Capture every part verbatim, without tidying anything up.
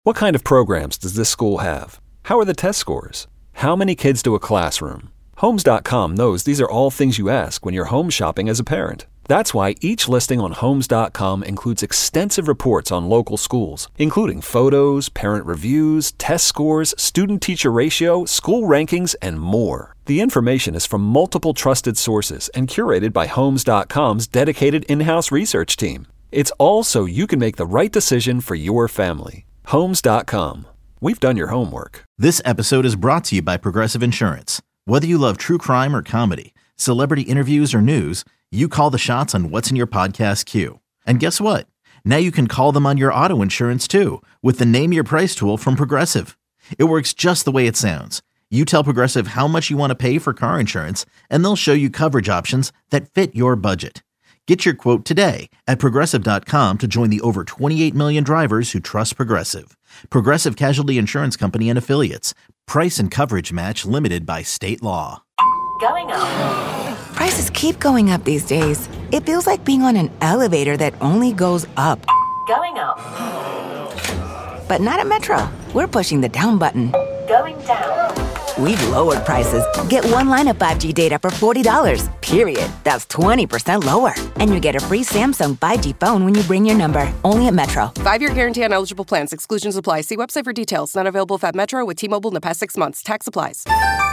What kind of programs does this school have? How are the test scores? How many kids to a classroom? Homes dot com knows these are all things you ask when you're home shopping as a parent. That's why each listing on Homes dot com includes extensive reports on local schools, including photos, parent reviews, test scores, student-teacher ratio, school rankings, and more. The information is from multiple trusted sources and curated by Homes dot com's dedicated in-house research team. It's all so you can make the right decision for your family. Homes dot com. We've done your homework. This episode is brought to you by Progressive Insurance. Whether you love true crime or comedy, celebrity interviews or news, you call the shots on what's in your podcast queue. And guess what? Now you can call them on your auto insurance too with the Name Your Price tool from Progressive. It works just the way it sounds. You tell Progressive how much you want to pay for car insurance, and they'll show you coverage options that fit your budget. Get your quote today at Progressive dot com to join the over twenty-eight million drivers who trust Progressive. Progressive Casualty Insurance Company and Affiliates. Price and coverage match limited by state law. Going up. Prices keep going up these days. It feels like being on an elevator that only goes up. Going up. But not at Metro. We're pushing the down button. Going down. We've lowered prices. Get one line of five G data for forty dollars, period. That's twenty percent lower. And you get a free Samsung five G phone when you bring your number. Only at Metro. Five-year guarantee on eligible plans. Exclusions apply. See website for details. Not available at Metro with T-Mobile in the past six months. Tax applies.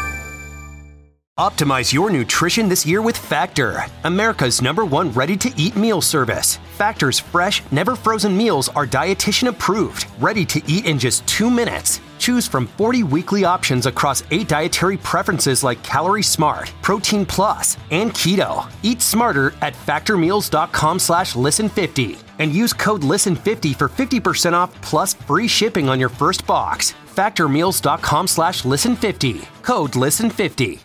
Optimize your nutrition this year with Factor, America's number one ready-to-eat meal service. Factor's fresh, never-frozen meals are dietitian approved, ready to eat in just two minutes. Choose from forty weekly options across eight dietary preferences like Calorie Smart, Protein Plus, and Keto. Eat smarter at factormeals.com slash listen50 and use code listen fifty for fifty percent off plus free shipping on your first box. Factormeals.com slash listen50. Code listen fifty.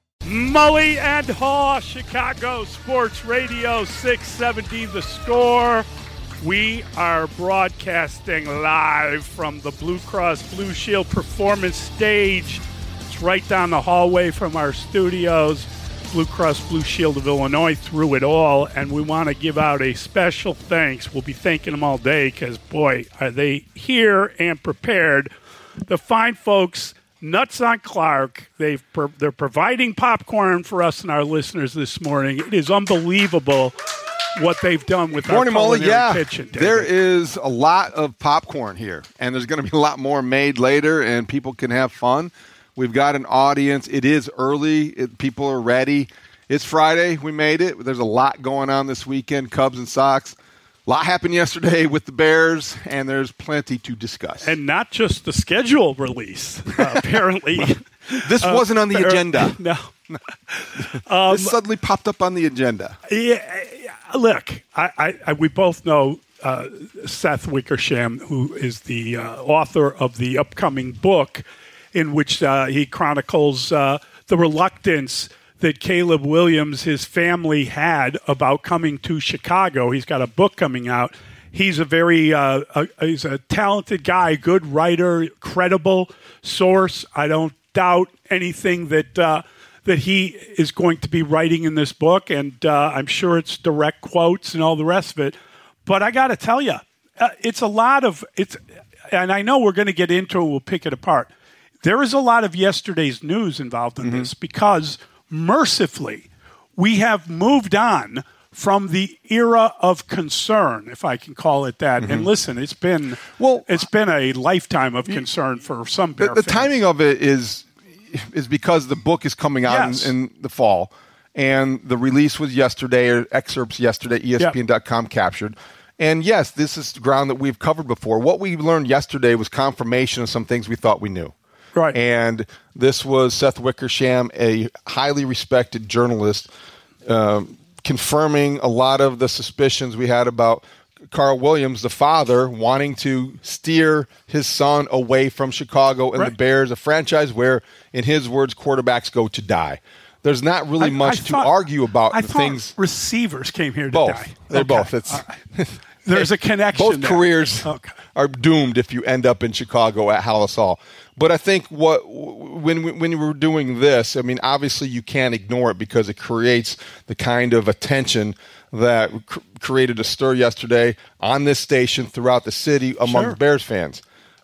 Mully and Haw, Chicago Sports Radio six seventy The Score. We are broadcasting live from the Blue Cross Blue Shield Performance Stage. It's right down the hallway from our studios. Blue Cross Blue Shield of Illinois through it all, and we want to give out a special thanks. We'll be thanking them all day because, boy, are they here and prepared. The fine folks, Nuts on Clark, they've they're providing popcorn for us and our listeners this morning. It is unbelievable what they've done with Morning, our Molly. culinary Yeah, kitchen. David. There is a lot of popcorn here, and there's going to be a lot more made later, and people can have fun. We've got an audience. It is early. It, people are ready. It's Friday. We made it. There's a lot going on this weekend, Cubs and Sox. A lot happened yesterday with the Bears, and there's plenty to discuss. And not just the schedule release, uh, apparently. This wasn't on the uh, agenda. No. um, this suddenly popped up on the agenda. Yeah, look, I, I, I, we both know uh, Seth Wickersham, who is the uh, author of the upcoming book in which uh, he chronicles uh, the reluctance that Caleb Williams, his family had about coming to Chicago. He's got a book coming out. He's a very uh, a, he's a talented guy, good writer, credible source. I don't doubt anything that uh, that he is going to be writing in this book, and uh, I'm sure it's direct quotes and all the rest of it. But I got to tell you, uh, it's a lot of it's, and I know we're going to get into it. We'll pick it apart. There is a lot of yesterday's news involved in mm-hmm. this because, mercifully, we have moved on from the era of concern, if I can call it that. Mm-hmm. And listen, it's been well, it's been a lifetime of concern for some Bear the, the fans. timing of it is is because the book is coming out yes. in, in the fall, and the release was yesterday, or excerpts yesterday, E S P N dot com yep. captured. And yes, this is ground that we've covered before. What we learned yesterday was confirmation of some things we thought we knew. Right. And this was Seth Wickersham, a highly respected journalist, um, confirming a lot of the suspicions we had about Carl Williams, the father, wanting to steer his son away from Chicago and right. the Bears, a franchise where, in his words, quarterbacks go to die. There's not really I, much I to thought, argue about I the thought things. Receivers came here to both. die. They're okay. both. It's right. There's a connection. Both there. careers okay. are doomed if you end up in Chicago at Hallis Hall. But I think what when when we're doing this, I mean, obviously you can't ignore it because it creates the kind of attention that cr- created a stir yesterday on this station throughout the city among sure. Bears fans.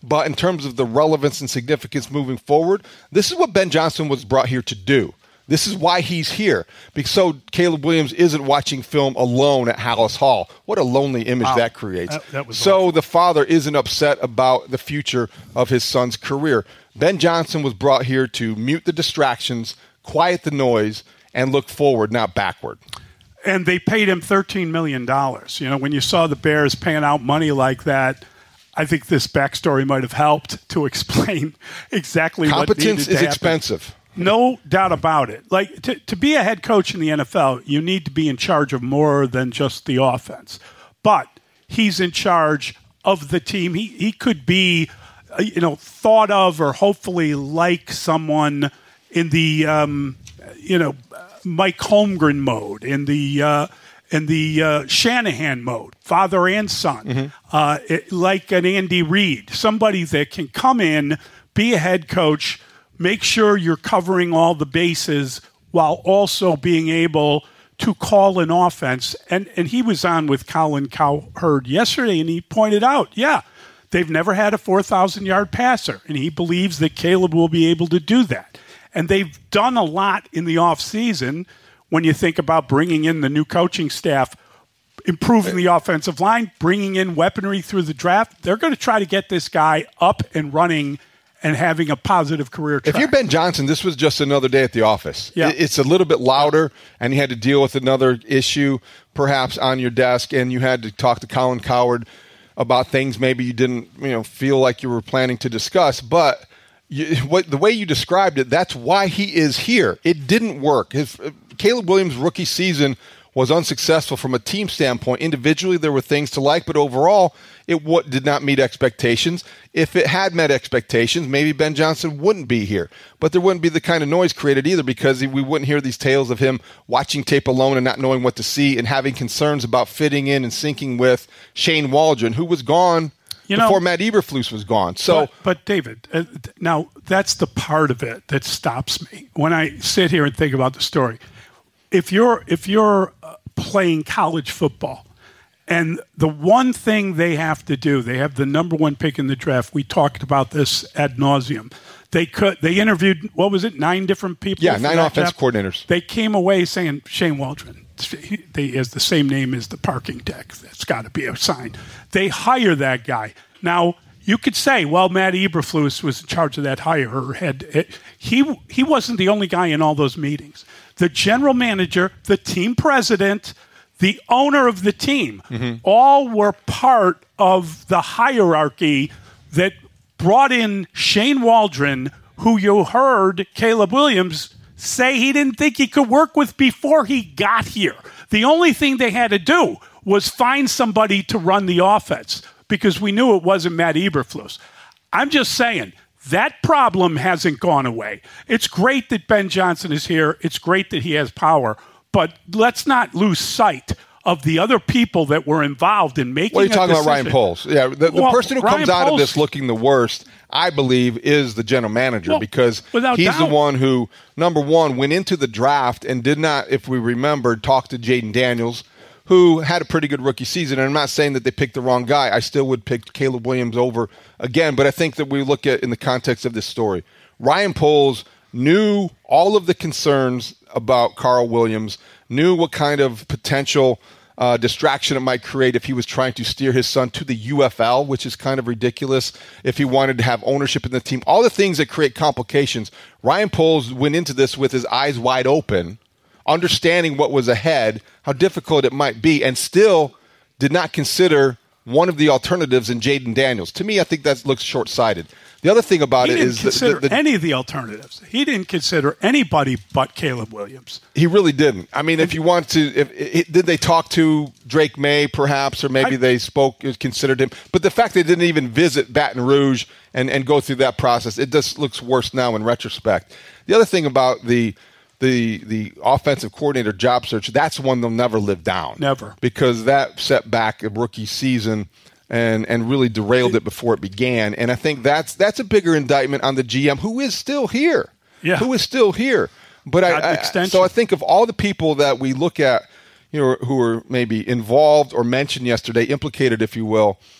But in terms of the relevance and significance moving forward, this is what Ben Johnson was brought here to do. This is why he's here. Because so Caleb Williams isn't watching film alone at Hallis Hall. What a lonely image wow. that creates. That, that was so awful. The father isn't upset about the future of his son's career. Ben Johnson was brought here to mute the distractions, quiet the noise, and look forward, not backward. And they paid him thirteen million dollars. You know, when you saw the Bears paying out money like that, I think this backstory might have helped to explain exactly what needed to happen. Competence is expensive. No doubt about it. Like to, to be a head coach in the N F L, you need to be in charge of more than just the offense. But he's in charge of the team. He he could be, you know, thought of or hopefully like someone in the, um, you know, Mike Holmgren mode, in the uh, in the uh, Shanahan mode, father and son, mm-hmm. uh, it, like an Andy Reid, somebody that can come in, be a head coach, make sure you're covering all the bases while also being able to call an offense. And and he was on with Colin Cowherd yesterday, and he pointed out, yeah, they've never had a four thousand yard passer, and he believes that Caleb will be able to do that. And they've done a lot in the offseason when you think about bringing in the new coaching staff, improving the offensive line, bringing in weaponry through the draft. They're going to try to get this guy up and running and having a positive career track. If you're Ben Johnson, this was just another day at the office. Yeah. It's a little bit louder, and you had to deal with another issue perhaps on your desk, and you had to talk to Colin Cowherd about things maybe you didn't you know, feel like you were planning to discuss. But you, what, the way you described it, that's why he is here. It didn't work. His, uh, Caleb Williams' rookie season was unsuccessful from a team standpoint. Individually, there were things to like, but overall, it w- did not meet expectations. If it had met expectations, maybe Ben Johnson wouldn't be here. But there wouldn't be the kind of noise created either, because we wouldn't hear these tales of him watching tape alone and not knowing what to see and having concerns about fitting in and syncing with Shane Waldron, who was gone you know, before Matt Eberflus was gone. So, But, but David, uh, now that's the part of it that stops me when I sit here and think about the story. If you're if you're playing college football, and the one thing they have to do, they have the number one pick in the draft. We talked about this ad nauseum. They could they interviewed what was it nine different people? Yeah, nine offense coordinators. They came away saying Shane Waldron. He, they has the same name as the parking deck. That's got to be a sign. They hire that guy. Now you could say, well, Matt Eberflus was in charge of that hire. Or had he he wasn't the only guy in all those meetings. The general manager, the team president, the owner of the team, mm-hmm. all were part of the hierarchy that brought in Shane Waldron, who you heard Caleb Williams say he didn't think he could work with before he got here. The only thing they had to do was find somebody to run the offense, because we knew it wasn't Matt Eberflus. I'm just saying, that problem hasn't gone away. It's great that Ben Johnson is here. It's great that he has power. But let's not lose sight of the other people that were involved in making. What are you talking decision. about, Ryan Poles? Yeah, the, the well, person who Ryan comes out Poles, of this looking the worst, I believe, is the general manager, well, because he's doubt. the one who, number one, went into the draft and did not, if we remember, talk to Jaden Daniels, who had a pretty good rookie season. And I'm not saying that they picked the wrong guy. I still would pick Caleb Williams over again. But I think that we look at in the context of this story, Ryan Poles knew all of the concerns about Carl Williams, knew what kind of potential uh, distraction it might create if he was trying to steer his son to the U F L, which is kind of ridiculous, if he wanted to have ownership in the team. All the things that create complications. Ryan Poles went into this with his eyes wide open, understanding what was ahead, how difficult it might be, and still did not consider one of the alternatives in Jaden Daniels. To me, I think that looks short-sidded. The other thing about he it didn't is consider the, the, any of the alternatives. He didn't consider anybody but Caleb Williams. He really didn't. I mean, if you want to, if, if, did they talk to Drake May perhaps, or maybe I, they spoke, considered him? But the fact they didn't even visit Baton Rouge and, and go through that process, it just looks worse now in retrospect. The other thing about the the the offensive coordinator job search, that's one they'll never live down. Never. Because that set back a rookie season and and really derailed it before it began. And I think that's that's a bigger indictment on the G M, who is still here. Yeah. Who is still here. But I, I so I think of all the people that we look at, you know, who were maybe involved or mentioned yesterday, implicated, if you will,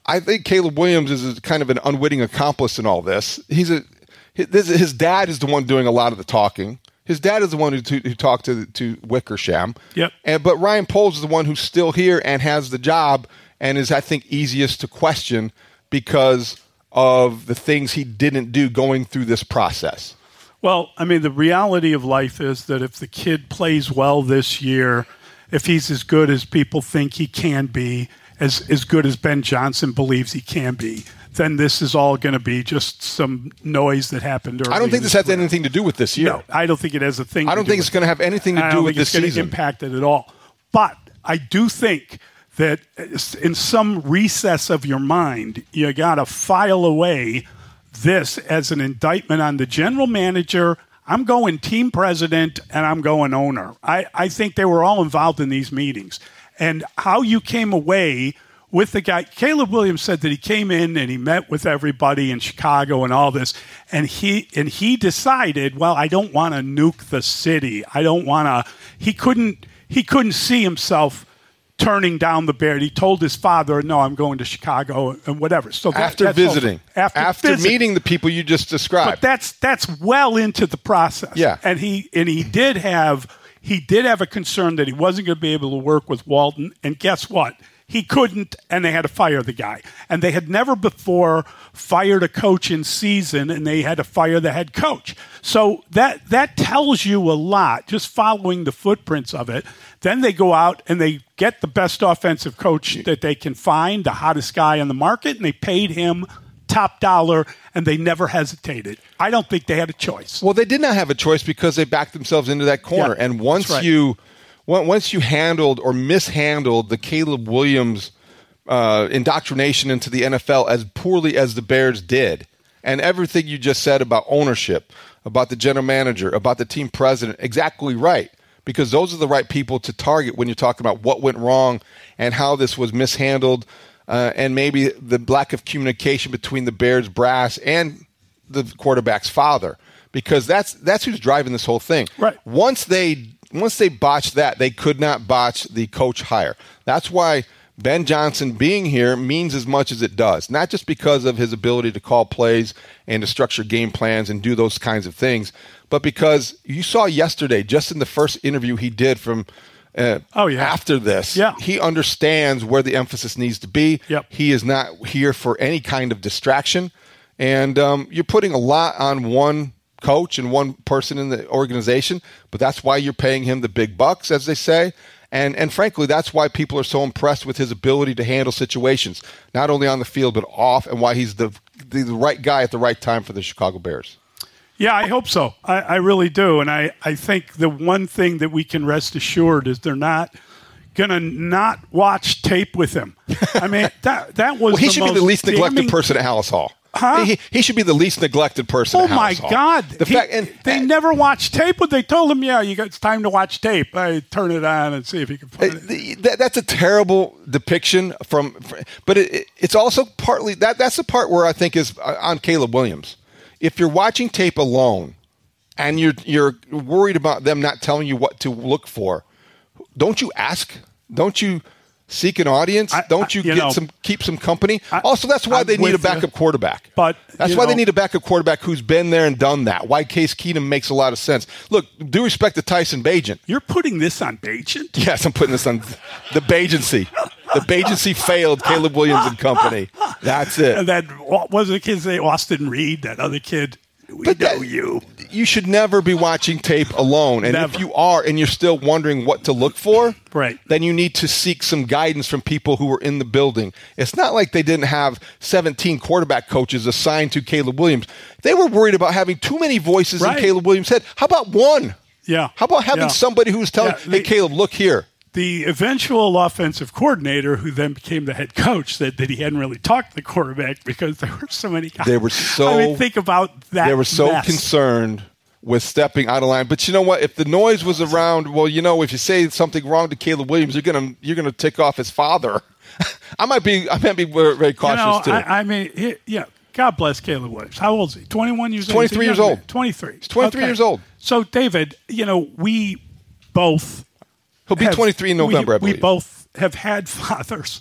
I think Caleb Williams is kind of an unwitting accomplice in all this. He's a his, his dad is the one doing a lot of the talking. His dad is the one who, who talked to to Wickersham. Yep. And but Ryan Poles is the one who's still here and has the job and is, I think, easiest to question because of the things he didn't do going through this process. Well, I mean, the reality of life is that if the kid plays well this year, if he's as good as people think he can be, as as good as Ben Johnson believes he can be, then this is all going to be just some noise that happened early. I don't think this has anything to do with this year. No, I don't think it has a thing I don't to do think with it's going to have anything to do with this season. I don't think it's going to impact it at all. But I do think that in some recess of your mind, you got to file away this as an indictment on the general manager. I'm going team president and I'm going owner. I, I think they were all involved in these meetings. And how you came away with the guy, Caleb Williams said that he came in and he met with everybody in Chicago and all this, and he and he decided, well, I don't want to nuke the city. I don't want to. He couldn't. He couldn't see himself turning down the Bears. He told his father, "No, I'm going to Chicago and whatever." So that, after that's visiting, after, after visiting. meeting the people you just described, but that's that's well into the process. Yeah, and he and he did have he did have a concern that he wasn't going to be able to work with Walton. And guess what? He couldn't, and they had to fire the guy. And they had never before fired a coach in season, and they had to fire the head coach. So that that tells you a lot, just following the footprints of it. Then they go out and they get the best offensive coach that they can find, the hottest guy on the market, and they paid him top dollar, and they never hesitated. I don't think they had a choice. Well, they did not have a choice because they backed themselves into that corner. Yeah, and once right. you once you handled or mishandled the Caleb Williams uh, indoctrination into the N F L as poorly as the Bears did, and everything you just said about ownership, about the general manager, about the team president, exactly right. Because those are the right people to target when you're talking about what went wrong and how this was mishandled, uh, and maybe the lack of communication between the Bears brass and the quarterback's father. Because that's that's who's driving this whole thing. Right. Once they once they botched that, they could not botch the coach hire. That's why Ben Johnson being here means as much as it does. Not just because of his ability to call plays and to structure game plans and do those kinds of things, but because you saw yesterday, just in the first interview he did from uh, oh, yeah. after this, yeah. he understands where the emphasis needs to be. Yep. He is not here for any kind of distraction. And um, you're putting a lot on one coach and one person in the organization, but that's why you're paying him the big bucks, as they say. And and frankly, that's why people are so impressed with his ability to handle situations, not only on the field but off, and why he's the the, the right guy at the right time for the Chicago Bears. Yeah, I hope so. I, I really do. And I, I think the one thing that we can rest assured is they're not going to not watch tape with him. I mean, that that was well, he the should most be the least neglected damning person at Hallis Hall. Huh? He, he should be the least neglected person. Oh at my Hallis Hall. God! The he, fact, and, they and, never watched tape, but they told him, "Yeah, you got it's time to watch tape." I turn it on and see if you can find it. it. That, that's a terrible depiction from, but it, it's also partly that. That's the part where I think is on Caleb Williams. If you're watching tape alone and you're you're worried about them not telling you what to look for, don't you ask? Don't you seek an audience? I, Don't you, I, you get know, some keep some company? I, also, that's why I'm they need a with you. backup quarterback. But that's you why know, they need a backup quarterback who's been there and done that. Why Case Keenum makes a lot of sense. Look, due respect to Tyson Bagent. You're putting this on Bagent? Yes, I'm putting this on the Bagency. The Bagency failed Caleb Williams and company. That's it. And that what was the kid's name? Austin Reed, that other kid. We But know that- you. You should never be watching tape alone. And Never. if you are and you're still wondering what to look for, Right. then you need to seek some guidance from people who were in the building. It's not like they didn't have seventeen quarterback coaches assigned to Caleb Williams. They were worried about having too many voices Right. in Caleb Williams' head. How about one? Yeah. How about having Yeah. somebody who's telling, Yeah, hey, they- Caleb, look here. The eventual offensive coordinator, who then became the head coach, said that he hadn't really talked to the quarterback because there were so many guys. They were so- I mean, think about that. They were so mess. concerned with stepping out of line. But you know what? If the noise was around, well, you know, if you say something wrong to Caleb Williams, you're gonna you're gonna tick off his father. I might be I might be very, very cautious you know, too. I, I mean, he, yeah. God bless Caleb Williams. How old is he? twenty-one years old. twenty-three years old. twenty-three. He's twenty-three years old. So, David, you know, we both He'll be have- twenty-three in November, we, I believe. We both have had fathers,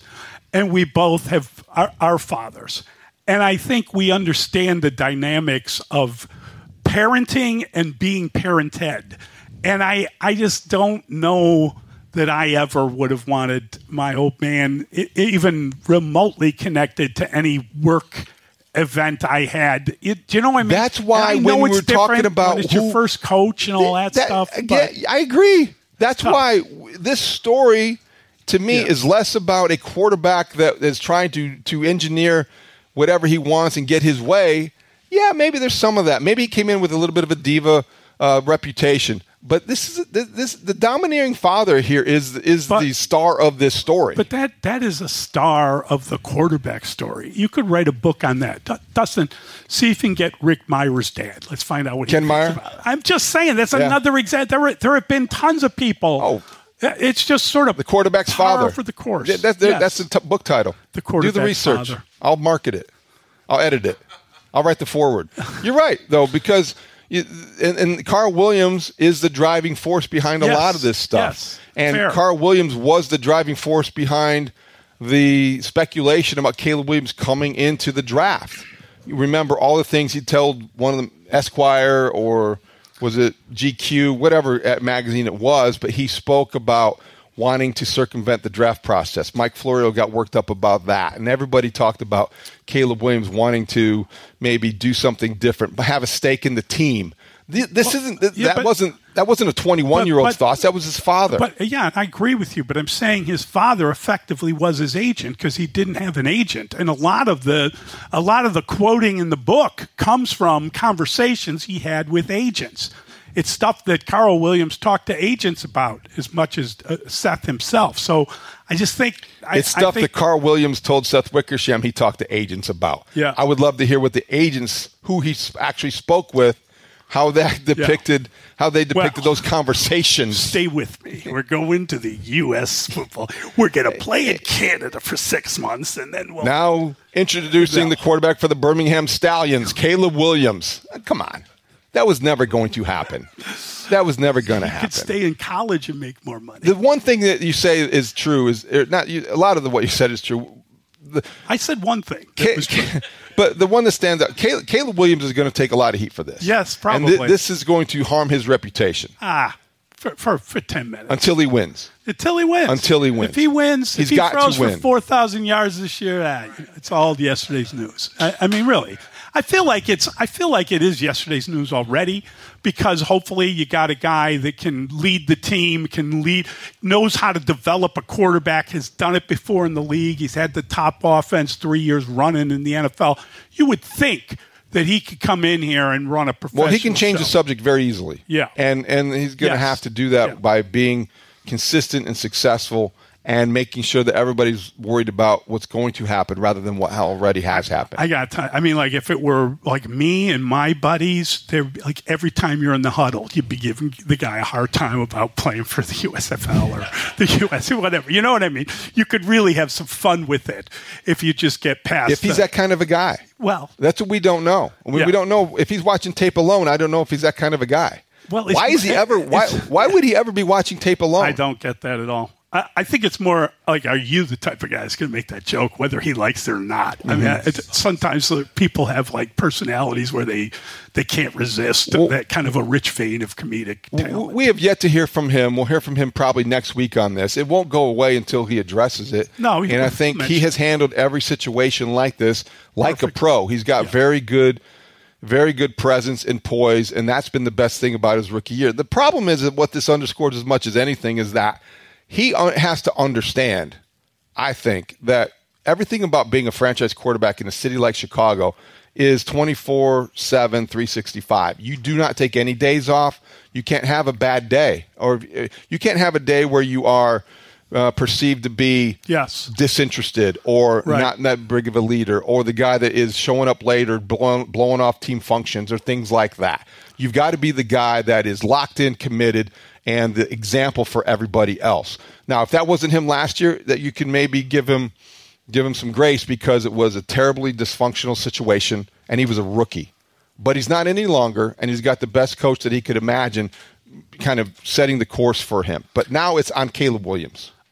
and we both have our, our fathers. And I think we understand the dynamics of parenting and being parented. And I, I just don't know that I ever would have wanted my old man I- even remotely connected to any work event I had. It, do you know what I mean? That's why And I know when it's we're talking different about when it's who- your first coach and all that, That- stuff. again, but- I agree. That's Tough. why this story, to me, Yeah. is less about a quarterback that is trying to to engineer whatever he wants and get his way. Yeah, maybe there's some of that. Maybe he came in with a little bit of a diva uh, reputation. But this is this, this the domineering father here is is But- the star of this story. But that that is a star of the quarterback story. You could write a book on that. Du- Dustin, see if you can get Rick Meyer's dad. Let's find out what Ken he Meyer? thinks about it. I'm just saying that's Yeah. another example. There, there have been tons of people. Oh. It's just sort of the quarterback's par father for the course. Yeah, that's, Yes. that's the t- book title. The Do the quarterback's research. father. I'll market it. I'll edit it. I'll write the forward. You're right, though, because you, and, and Carl Williams is the driving force behind a Yes. lot of this stuff. Yes. And Fair. Carl Williams was the driving force behind the speculation about Caleb Williams coming into the draft. You remember all the things he told one of them, Esquire or was it G Q, whatever magazine it was, but he spoke about wanting to circumvent the draft process. Mike Florio got worked up about that, and everybody talked about Caleb Williams wanting to maybe do something different, but have a stake in the team. This Well, isn't that yeah, but- wasn't that wasn't a twenty-one-year-old's but- but- thoughts. That was his father. But yeah, I agree with you. But I'm saying his father effectively was his agent because he didn't have an agent, and a lot of the a lot of the quoting in the book comes from conversations he had with agents. It's stuff that Carl Williams talked to agents about as much as uh, Seth himself. So I just think I, It's stuff I think, that Carl Williams told Seth Wickersham he talked to agents about. Yeah. I would love to hear what the agents who he s- actually spoke with, how that depicted, how they depicted Well, those conversations. Stay with me. We're going to the U S football. We're going to play in Canada for six months, and then we'll. Now introducing No. the quarterback for the Birmingham Stallions, Caleb Williams. Come on. That was never going to happen. That was never going to you could happen. stay in college and make more money. The one thing that you say is true is er, not you, a lot of the, what you said is true. The, I said one thing. That Ca- was true. but the one that stands out, Caleb, Caleb Williams is going to take a lot of heat for this. Yes, And probably. thi- this is going to harm his reputation Ah, for, for for ten minutes until he wins. until he wins. Until he wins. If he wins, He's if he got to throws win. for four thousand yards this year, ah, it's all yesterday's news. I, I mean, really, I feel like it's. I feel like it is yesterday's news already because hopefully you got a guy that can lead the team, can lead, knows how to develop a quarterback, has done it before in the league. He's had the top offense three years running in the N F L. You would think that he could come in here and run a professional Well, he can change show. the subject very easily. Yeah. And and he's going to Yes. have to do that Yeah. by being consistent and successful and making sure that everybody's worried about what's going to happen rather than what already has happened. I got. I mean, like if it were like me and my buddies, they're like every time you're in the huddle, you'd be giving the guy a hard time about playing for the U S F L or the U S, whatever. You know what I mean? You could really have some fun with it if you just get past. if he's the- that kind of a guy. well, That's what we don't know. We, Yeah. we don't know if he's watching tape alone. I don't know if he's that kind of a guy. Well, it's- why is he ever? Why? it's- Why would he ever be watching tape alone? I don't get that at all. I, I think it's more like, are you the type of guy that's going to make that joke, whether he likes it or not? I mean, Mm-hmm. it, sometimes uh, people have like personalities where they they can't resist that kind of a rich vein of comedic W- talent. We have yet to hear from him. We'll hear from him probably next week on this. It won't go away until he addresses it. No, he and I will think he mention has handled every situation like this like Perfect. a pro. He's got Yeah. very good, very good presence and poise, and that's been the best thing about his rookie year. The problem is that what this underscores as much as anything is that he un- has to understand, I think, that everything about being a franchise quarterback in a city like Chicago is twenty-four seven, three sixty-five. You do not take any days off. You can't have a bad day, or uh, you can't have a day where you are uh, perceived to be Yes. disinterested or Right. not that big of a leader, or the guy that is showing up late or blowing, blowing off team functions or things like that. You've got to be the guy that is locked in, committed, and the example for everybody else. Now, if that wasn't him last year, that you can maybe give him give him some grace because it was a terribly dysfunctional situation and he was a rookie. But he's not any longer, and he's got the best coach that he could imagine kind of setting the course for him. But now it's on Caleb Williams.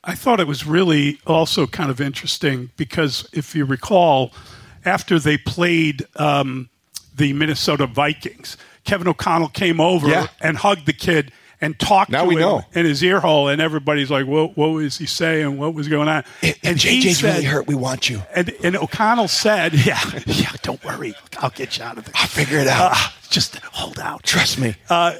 I thought it was really also kind of interesting because if you recall, after they played um, the Minnesota Vikings, Kevin O'Connell came over yeah. and hugged the kid and talked now to we him know. in his ear hole, and everybody's like, what, what was he saying? What was going on? If, and if J J's really hurt, we want you. And, and O'Connell said, yeah, yeah, don't worry. I'll get you out of there. I'll figure it out. Uh, just hold out. Trust me. Uh,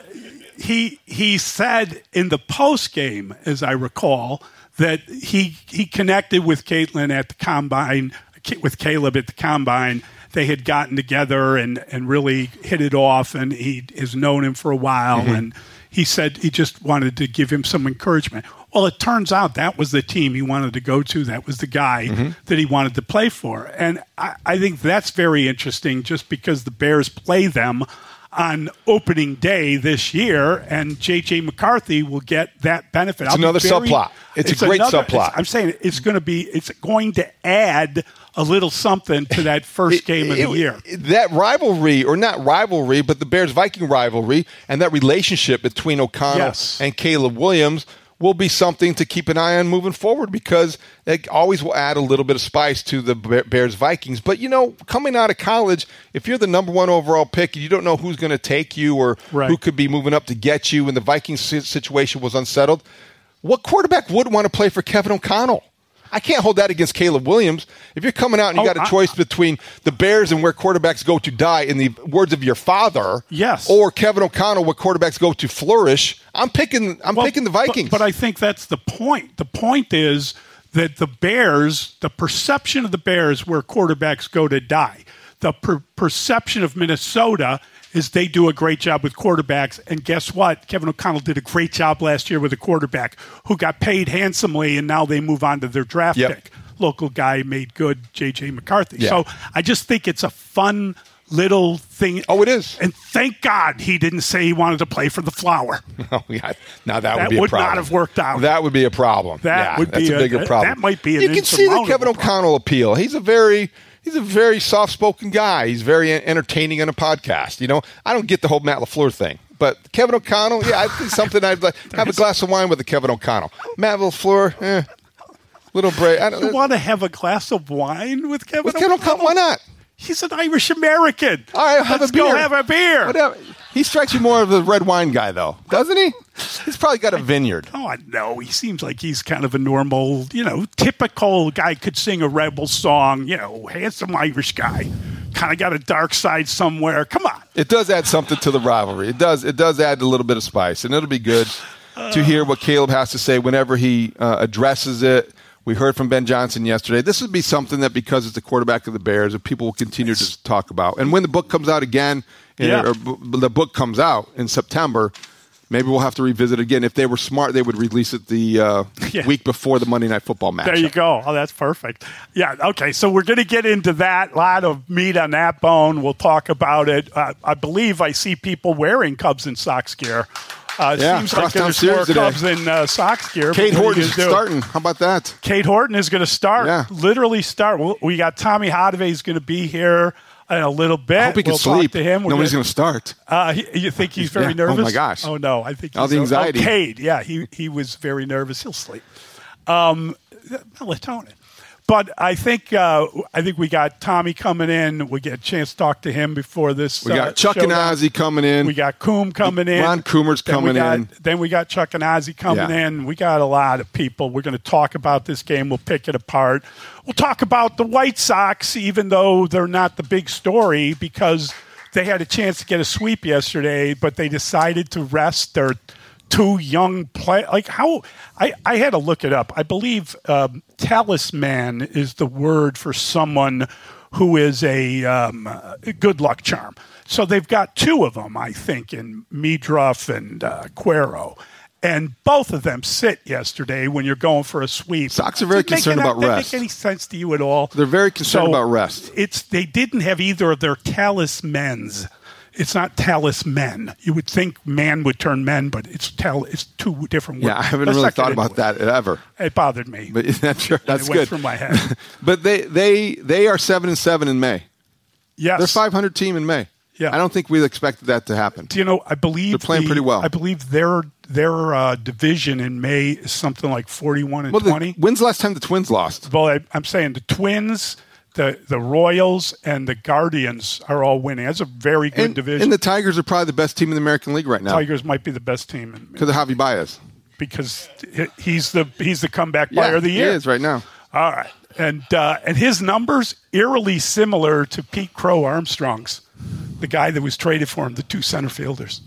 he he said in the post game, as I recall, that he he connected with Caitlin at the combine, with Caleb at the combine. They had gotten together and, and really hit it off, and he has known him for a while. Mm-hmm. And he said he just wanted to give him some encouragement. Well, it turns out that was the team he wanted to go to. That was the guy mm-hmm. that he wanted to play for. And I, I think that's very interesting just because the Bears play them on opening day this year, and J J McCarthy will get that benefit. It's I'll another very, subplot. It's, it's a great another, subplot. I'm saying it's going to be, it's going to add a little something to that first it, game of it, the year. That rivalry, or not rivalry, but the Bears-Viking rivalry, and that relationship between O'Connell yes. and Caleb Williams will be something to keep an eye on moving forward because it always will add a little bit of spice to the Bears-Vikings. But, you know, coming out of college, if you're the number one overall pick and you don't know who's going to take you or right. who could be moving up to get you and the Vikings situation was unsettled, what quarterback would want to play for Kevin O'Connell? I can't hold that against Caleb Williams. If you're coming out and you oh, got a I, choice between the Bears and where quarterbacks go to die, in the words of your father, yes, or Kevin O'Connell, where quarterbacks go to flourish, I'm picking. I'm well, picking the Vikings. But, but I think that's the point. The point is that the Bears, the perception of the Bears, where quarterbacks go to die, the per- perception of Minnesota is they do a great job with quarterbacks. And guess what? Kevin O'Connell did a great job last year with a quarterback who got paid handsomely, and now they move on to their draft yep. pick. Local guy made good, J J McCarthy. Yeah. So I just think it's a fun little thing. Oh, it is. And thank God he didn't say he wanted to play for the Flower. Oh, yeah. Now that, that would be would a problem. not have worked out. That would be a problem. That yeah, would that's be a bigger a, problem. That might be an You can see the Kevin O'Connell problem. appeal. He's a very... He's a very soft-spoken guy. He's very entertaining on a podcast. You know, I don't get the whole Matt LaFleur thing, but Kevin O'Connell, yeah, I think something I'd like have a glass of wine with a Kevin O'Connell. Matt LaFleur, eh, little break. I don't, you want to have a glass of wine with Kevin with O'Connell? Kevin O'Connell? Why not? He's an Irish American. All right, have Let's a beer. go have a beer. Whatever. He strikes you more of a red wine guy, though, doesn't he? He's probably got a vineyard. Oh, no. He seems like he's kind of a normal, you know, typical guy, could sing a rebel song, you know, handsome Irish guy. Kind of got a dark side somewhere. Come on. It does add something to the rivalry. It does. It does add a little bit of spice, and it'll be good uh, to hear what Caleb has to say whenever he uh, addresses it. We heard from Ben Johnson yesterday. This would be something that, because it's the quarterback of the Bears, that people will continue to talk about. And when the book comes out again, yeah. or, or the book comes out in September, maybe we'll have to revisit it again. If they were smart, they would release it the uh, yeah. week before the Monday Night Football match. There you go. Oh, that's perfect. Yeah, okay, so we're going to get into that. A lot of meat on that bone. We'll talk about it. Uh, I believe I see people wearing Cubs and Sox gear. Uh, it yeah, seems like there's more today. Cubs in uh, Sox gear. Cade Horton is starting. How about that? Cade Horton is going to start. Yeah. Literally start. We, we got Tommy Hadaway is going to be here in a little bit. I hope he can we'll sleep. Talk to him. We're Nobody's gonna, going to start. Uh, he, you think he's very yeah. nervous? Oh, my gosh. Oh, no. I think he's all the anxiety. Oh, Cade, yeah, he, he was very nervous. He'll sleep. Um, melatonin. But I think uh, I think we got Tommy coming in. We get a chance to talk to him before this. We got uh, Chuck and Ozzy coming in. We got Coom coming in. Ron Coomer's coming got, in. Then we got Chuck and Ozzy coming yeah. in. We got a lot of people. We're going to talk about this game. We'll pick it apart. We'll talk about the White Sox, even though they're not the big story, because they had a chance to get a sweep yesterday, but they decided to rest their two young play. Like how I, I had to look it up. I believe um, talisman is the word for someone who is a, um, a good luck charm. So they've got two of them, I think, in Midruff and uh, Cuero. And both of them sit yesterday when you're going for a sweep. Sox are very concerned about that rest. Make any sense to you at all? They're very concerned so about rest. It's they didn't have either of their talismans. It's not talisman. You would think man would turn men, but it's tal- It's two different words. Yeah, I haven't Let's really not thought get about into that it. ever. It bothered me. But that's sure, that's it good. Went through my head. But they they they are seven and seven in May. Yes, they're five hundred team in May. Yeah. I don't think we expected that to happen. You know, I believe they're playing the, pretty well. I believe their their uh, division in May is something like forty-one and well, the, twenty. When's the last time the Twins lost? Well, I, I'm saying the Twins, the the Royals, and the Guardians are all winning. That's a very good and, division. And the Tigers are probably the best team in the American League right now. Tigers might be the best team because of Javi Baez. Because he's the he's the comeback player yeah, of the year. He is right now. All right, and uh, and his numbers eerily similar to Pete Crow Armstrong's, the guy that was traded for him, the two center fielders.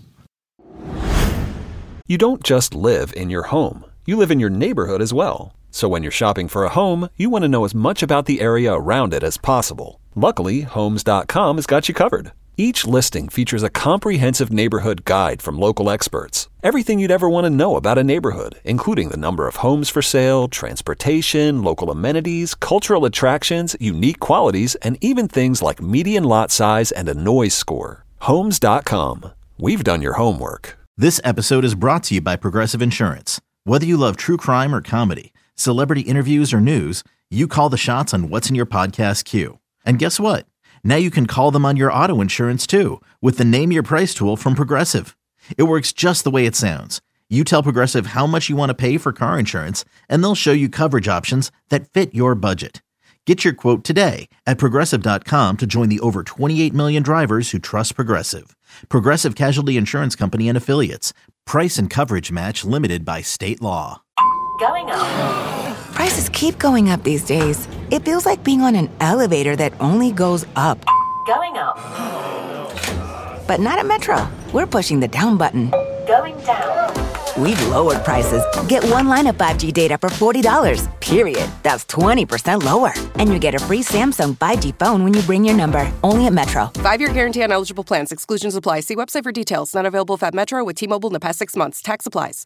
You don't just live in your home. You live in your neighborhood as well. So when you're shopping for a home, you want to know as much about the area around it as possible. Luckily, Homes dot com has got you covered. Each listing features a comprehensive neighborhood guide from local experts. Everything you'd ever want to know about a neighborhood, including the number of homes for sale, transportation, local amenities, cultural attractions, unique qualities, and even things like median lot size and a noise score. Homes dot com. We've done your homework. This episode is brought to you by Progressive Insurance. Whether you love true crime or comedy, celebrity interviews or news, you call the shots on what's in your podcast queue. And guess what? Now you can call them on your auto insurance too with the Name Your Price tool from Progressive. It works just the way it sounds. You tell Progressive how much you want to pay for car insurance, and they'll show you coverage options that fit your budget. Get your quote today at Progressive dot com to join the over twenty-eight million drivers who trust Progressive. Progressive Casualty Insurance Company and Affiliates. Price and coverage match limited by state law. Going up. Prices keep going up these days. It feels like being on an elevator that only goes up. Going up. But not at Metro. We're pushing the down button. Going down. We've lowered prices. Get one line of five G data for forty dollars, period. That's twenty percent lower. And you get a free Samsung five G phone when you bring your number. Only at Metro. Five-year guarantee on eligible plans. Exclusions apply. See website for details. Not available if at Metro with T-Mobile in the past six months. Tax applies.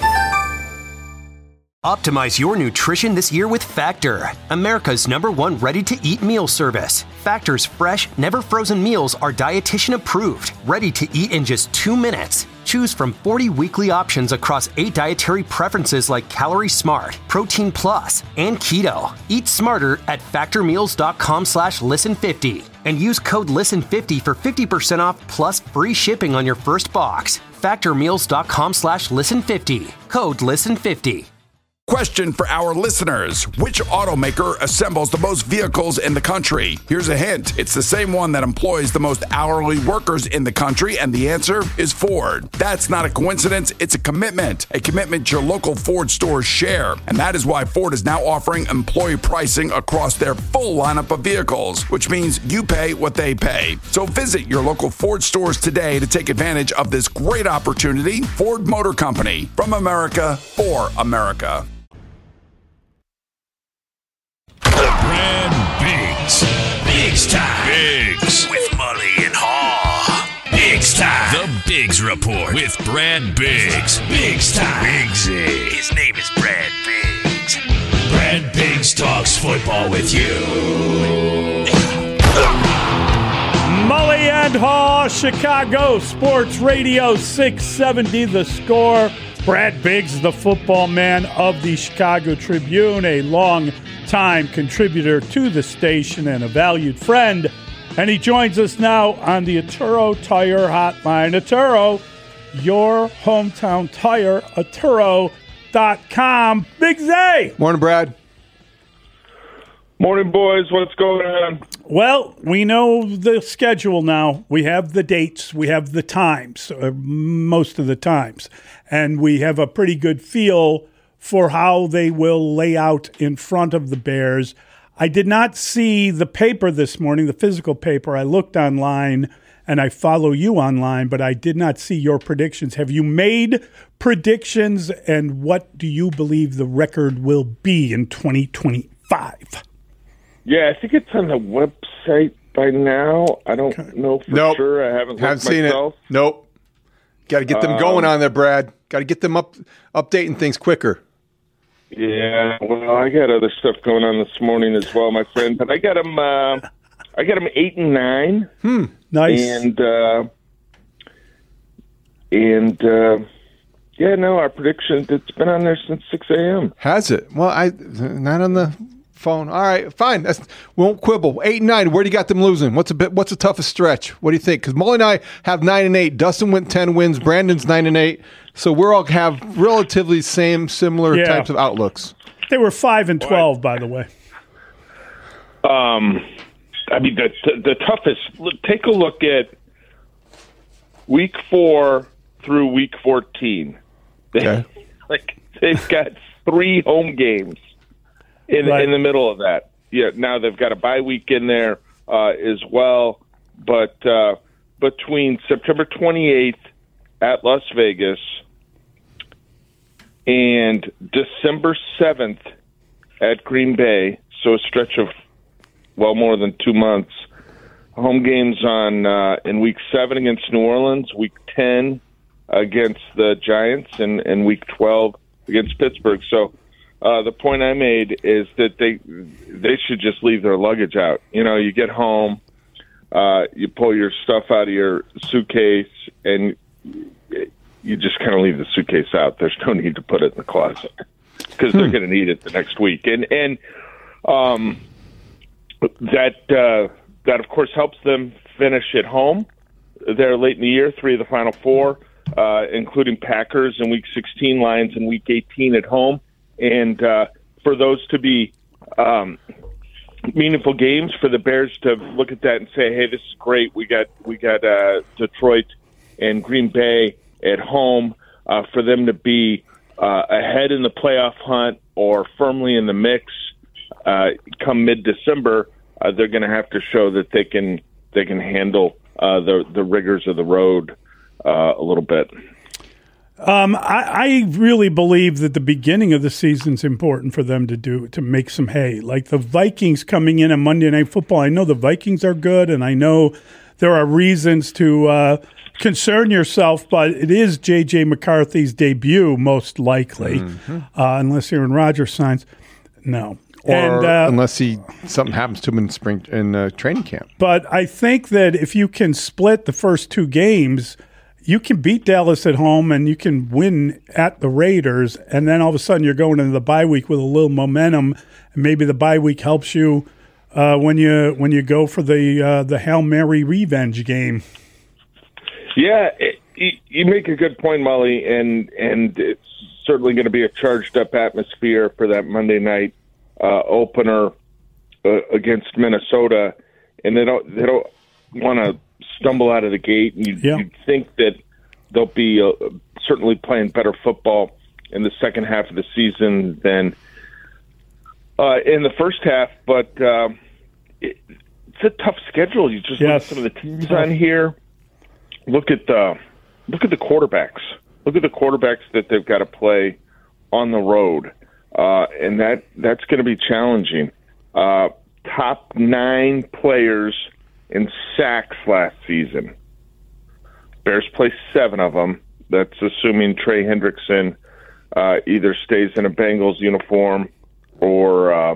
Optimize your nutrition this year with Factor, America's number one ready-to-eat meal service. Factor's fresh, never-frozen meals are dietitian approved, ready to eat in just two minutes. Choose from forty weekly options across eight dietary preferences like Calorie Smart, Protein Plus, and Keto. Eat smarter at factormeals.com slash listen fifty and use code listen fifty for fifty percent off plus free shipping on your first box. Factormeals.com slash listen fifty. Code listen fifty. Question for our listeners. Which automaker assembles the most vehicles in the country? Here's a hint. It's the same one that employs the most hourly workers in the country, and the answer is Ford. That's not a coincidence. It's a commitment. A commitment your local Ford stores share. And that is why Ford is now offering employee pricing across their full lineup of vehicles, which means you pay what they pay. So visit your local Ford stores today to take advantage of this great opportunity. Ford Motor Company. From America, for America. Brad Biggs. Biggs time. Biggs. With Mully and Haw. Biggs time. The Biggs Report with Brad Biggs. Biggs time. Biggsy. His name is Brad Biggs. Brad Biggs talks football with you. Mully and Haw, Chicago Sports Radio six seventy The Score. Brad Biggs, the football man of the Chicago Tribune, a long-time contributor to the station and a valued friend. And he joins us now on the Atturo Tire Hotline. Atturo, your hometown tire, Atturo dot com. Biggs A! Morning, Brad. Morning, boys. What's going on? Well, we know the schedule now. We have the dates. We have the times, uh, most of the times. And we have a pretty good feel for how they will lay out in front of the Bears. I did not see the paper this morning, the physical paper. I looked online, and I follow you online, but I did not see your predictions. Have you made predictions, and what do you believe the record will be in twenty twenty-five? Yeah, I think it's on the website by now. I don't okay. know for nope. sure. I haven't, haven't seen myself. it. Nope. Got to get them um, going on there, Brad. Got to get them up, updating things quicker. Yeah, well, I got other stuff going on this morning as well, my friend. But I got them. Uh, I got them eight and nine. Hmm. Nice. And uh, and uh, yeah, no, our prediction. It's been on there since six a.m. Has it? Well, I not on the phone. All right, fine. That's, we won't quibble. Eight and nine. Where do you got them losing? What's a bit? What's the toughest stretch? What do you think? Because Mully and I have nine and eight. Dustin went ten wins. Brandon's nine and eight. So we're all have relatively same, similar Yeah. types of outlooks. They were five and twelve, by the way. Um, I mean, the, the toughest. Take a look at week four through week fourteen. Okay. Like they've got three home games in Right. in the middle of that. Yeah. Now they've got a bye week in there uh, as well. But uh, between September twenty-eighth at Las Vegas and December seventh at Green Bay, so a stretch of well more than two months. Home games on uh, in week seven against New Orleans, week ten against the Giants, and, and week twelve against Pittsburgh. So uh, the point I made is that they they should just leave their luggage out. You know, you get home, uh, you pull your stuff out of your suitcase, and you just kind of leave the suitcase out. There's no need to put it in the closet because they're going to need it the next week. And and um, that uh, that of course helps them finish at home. They're late in the year, three of the final four, uh, including Packers in week sixteen, Lions in week eighteen at home. And uh, for those to be um, meaningful games, for the Bears to look at that and say, "Hey, this is great. We got we got uh, Detroit and Green Bay at home." Uh, for them to be uh, ahead in the playoff hunt or firmly in the mix uh, come mid-December, uh, they're going to have to show that they can they can handle uh, the the rigors of the road uh, a little bit. Um, I, I really believe that the beginning of the season is important for them to do to make some hay. Like the Vikings coming in on Monday Night Football. I know the Vikings are good, and I know there are reasons to uh, concern yourself, but it is J J McCarthy's debut, most likely, mm-hmm. uh, unless Aaron Rodgers signs. No. Or and, uh, unless he something happens to him in spring in uh, training camp. But I think that if you can split the first two games, you can beat Dallas at home and you can win at the Raiders, and then all of a sudden you're going into the bye week with a little momentum, and maybe the bye week helps you uh, when you when you go for the uh, the Hail Mary revenge game. Yeah, it, you, you make a good point, Molly, and and it's certainly going to be a charged up atmosphere for that Monday night uh, opener uh, against Minnesota, and they don't they don't want to stumble out of the gate, and you, yeah. you'd think that they'll be uh, certainly playing better football in the second half of the season than uh, in the first half. But uh, it, it's a tough schedule. You just yes. look at some of the teams on here. Look at the look at the quarterbacks. Look at the quarterbacks that they've got to play on the road, uh, and that that's going to be challenging. Uh, top nine players in sacks last season. Bears play seven of them. That's assuming Trey Hendrickson uh, either stays in a Bengals uniform or uh,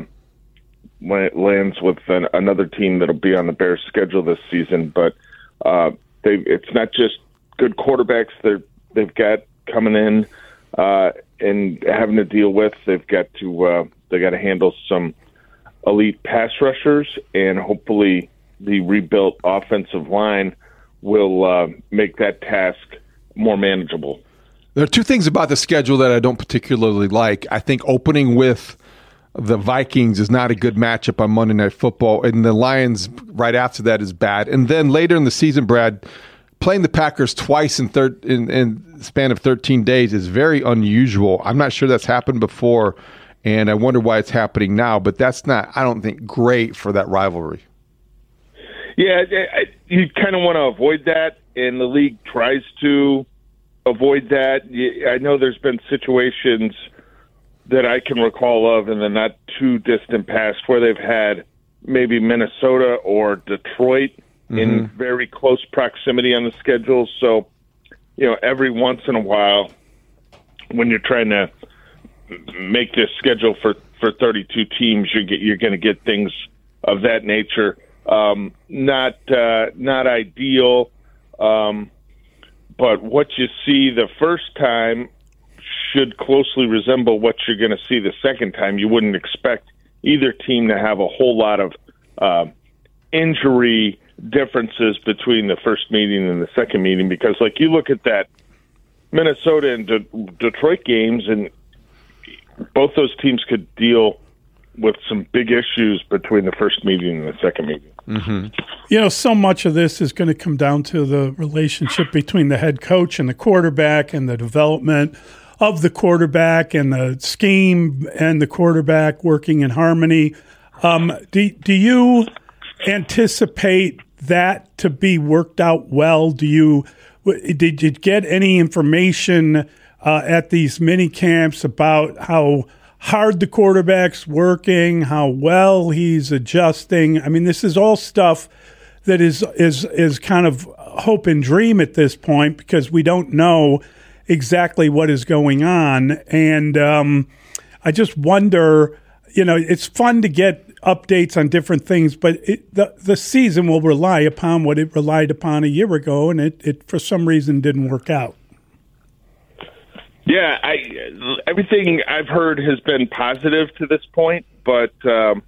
lands with an, another team that'll be on the Bears' schedule this season. But uh, they, it's not just good quarterbacks they're, they've got coming in uh, and having to deal with. They've got to uh, they got to handle some elite pass rushers, and hopefully the rebuilt offensive line will uh, make that task more manageable. There are two things about the schedule that I don't particularly like. I think opening with the Vikings is not a good matchup on Monday Night Football, and the Lions right after that is bad. And then later in the season, Brad, playing the Packers twice in, thir- in, in the span of thirteen days is very unusual. I'm not sure that's happened before, and I wonder why it's happening now. But that's not, I don't think, great for that rivalry. Yeah, you kind of want to avoid that, and the league tries to avoid that. I know there's been situations that I can recall of in the not too distant past where they've had maybe Minnesota or Detroit mm-hmm. in very close proximity on the schedule. So, you know, every once in a while, when you're trying to make this schedule for, for thirty-two teams, you get, you're going to get things of that nature. Um, not uh, not ideal, um, but what you see the first time should closely resemble what you're going to see the second time. You wouldn't expect either team to have a whole lot of uh, injury differences between the first meeting and the second meeting, because like you look at that Minnesota and De- Detroit games, and both those teams could deal with some big issues between the first meeting and the second meeting. Mm-hmm. You know, so much of this is going to come down to the relationship between the head coach and the quarterback, and the development of the quarterback, and the scheme and the quarterback working in harmony. Um, do, do you anticipate that to be worked out well? Do you did you get any information uh, at these mini camps about how hard the quarterback's working, how well he's adjusting? I mean, this is all stuff that is is is kind of hope and dream at this point, because we don't know exactly what is going on. And um, I just wonder, you know, it's fun to get updates on different things, but it, the the season will rely upon what it relied upon a year ago, and it, it for some reason didn't work out. Yeah, I everything I've heard has been positive to this point, but um,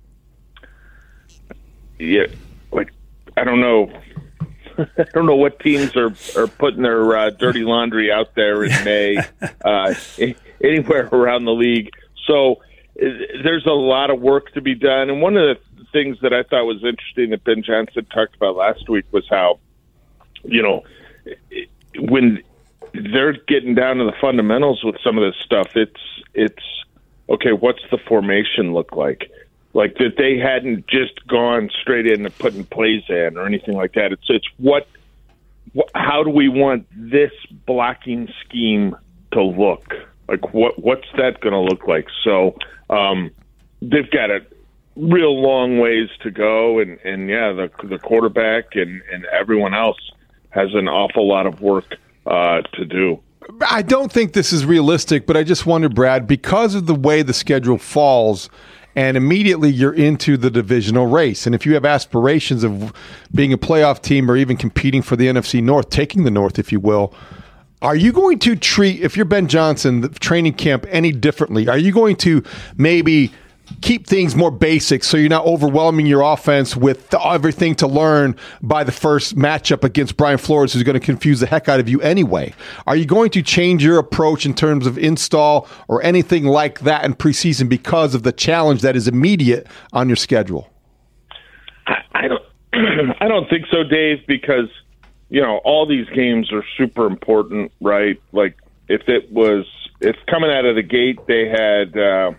yeah, like I don't know, I don't know what teams are are putting their uh, dirty laundry out there in May, uh, anywhere around the league. So there's a lot of work to be done, and one of the things that I thought was interesting that Ben Johnson talked about last week was how, you know, when they're getting down to the fundamentals with some of this stuff, it's it's okay, what's the formation look like? Like that they hadn't just gone straight in and putting plays in or anything like that. It's it's what, what how do we want this blocking scheme to look? Like what what's that going to look like? So um, they've got a real long ways to go, and, and yeah, the the quarterback and, and everyone else has an awful lot of work uh, to do. I don't think this is realistic, but I just wonder, Brad, because of the way the schedule falls, and immediately you're into the divisional race. And if you have aspirations of being a playoff team or even competing for the N F C North, taking the North, if you will, are you going to treat, if you're Ben Johnson, the training camp any differently? Are you going to maybe keep things more basic so you're not overwhelming your offense with everything to learn by the first matchup against Brian Flores, who's going to confuse the heck out of you anyway? Are you going to change your approach in terms of install or anything like that in preseason because of the challenge that is immediate on your schedule? I, I don't I don't think so, Dave, because you know, all these games are super important, right? Like, if it was, if coming out of the gate they had, uh,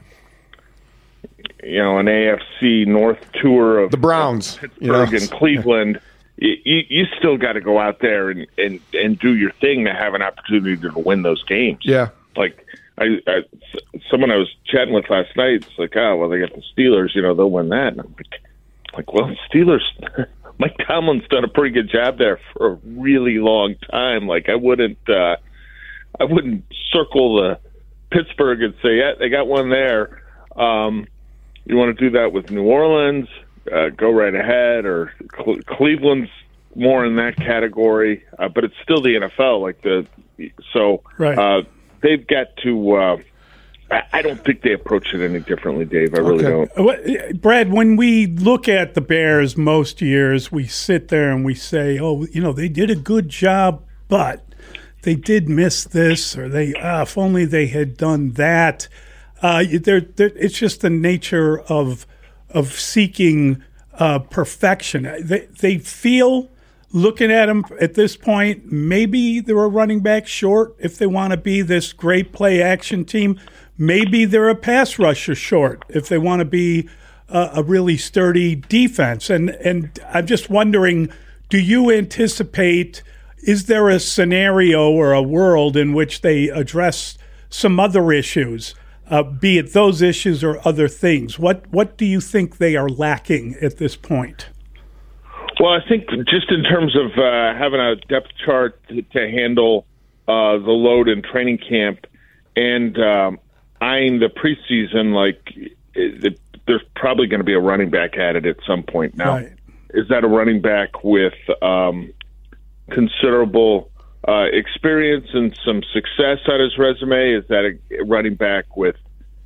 you know, an A F C North tour of the Browns, Pittsburgh you know? and Cleveland, you, you still got to go out there and, and, and do your thing to have an opportunity to win those games. Yeah. Like, I, I, someone I was chatting with last night, it's like, oh, well, they got the Steelers, you know, they'll win that. And I'm like, like well, Steelers... Mike Tomlin's done a pretty good job there for a really long time. Like I wouldn't, uh, I wouldn't circle the Pittsburgh and say, yeah, they got one there. Um, you want to do that with New Orleans? Uh, go right ahead. Or Cle- Cleveland's more in that category, uh, but it's still the N F L. Like the so right. uh, they've got to. Uh, I don't think they approach it any differently, Dave. I really okay. don't. Brad, when we look at the Bears most years, we sit there and we say, oh, you know, they did a good job, but they did miss this, or they, ah, if only they had done that. Uh, they're, they're, it's just the nature of of seeking uh, perfection. They, they feel, looking at them at this point, maybe they're a running back short if they want to be this great play action team. Maybe they're a pass rusher short if they want to be a, a really sturdy defense. And and I'm just wondering, do you anticipate, is there a scenario or a world in which they address some other issues, uh, be it those issues or other things? What what do you think they are lacking at this point? Well, I think just in terms of uh, having a depth chart to, to handle uh, the load in training camp and um, eyeing the preseason, like it, it, there's probably going to be a running back added at some point. Now, right. Is that a running back with um, considerable uh, experience and some success on his resume? Is that a running back with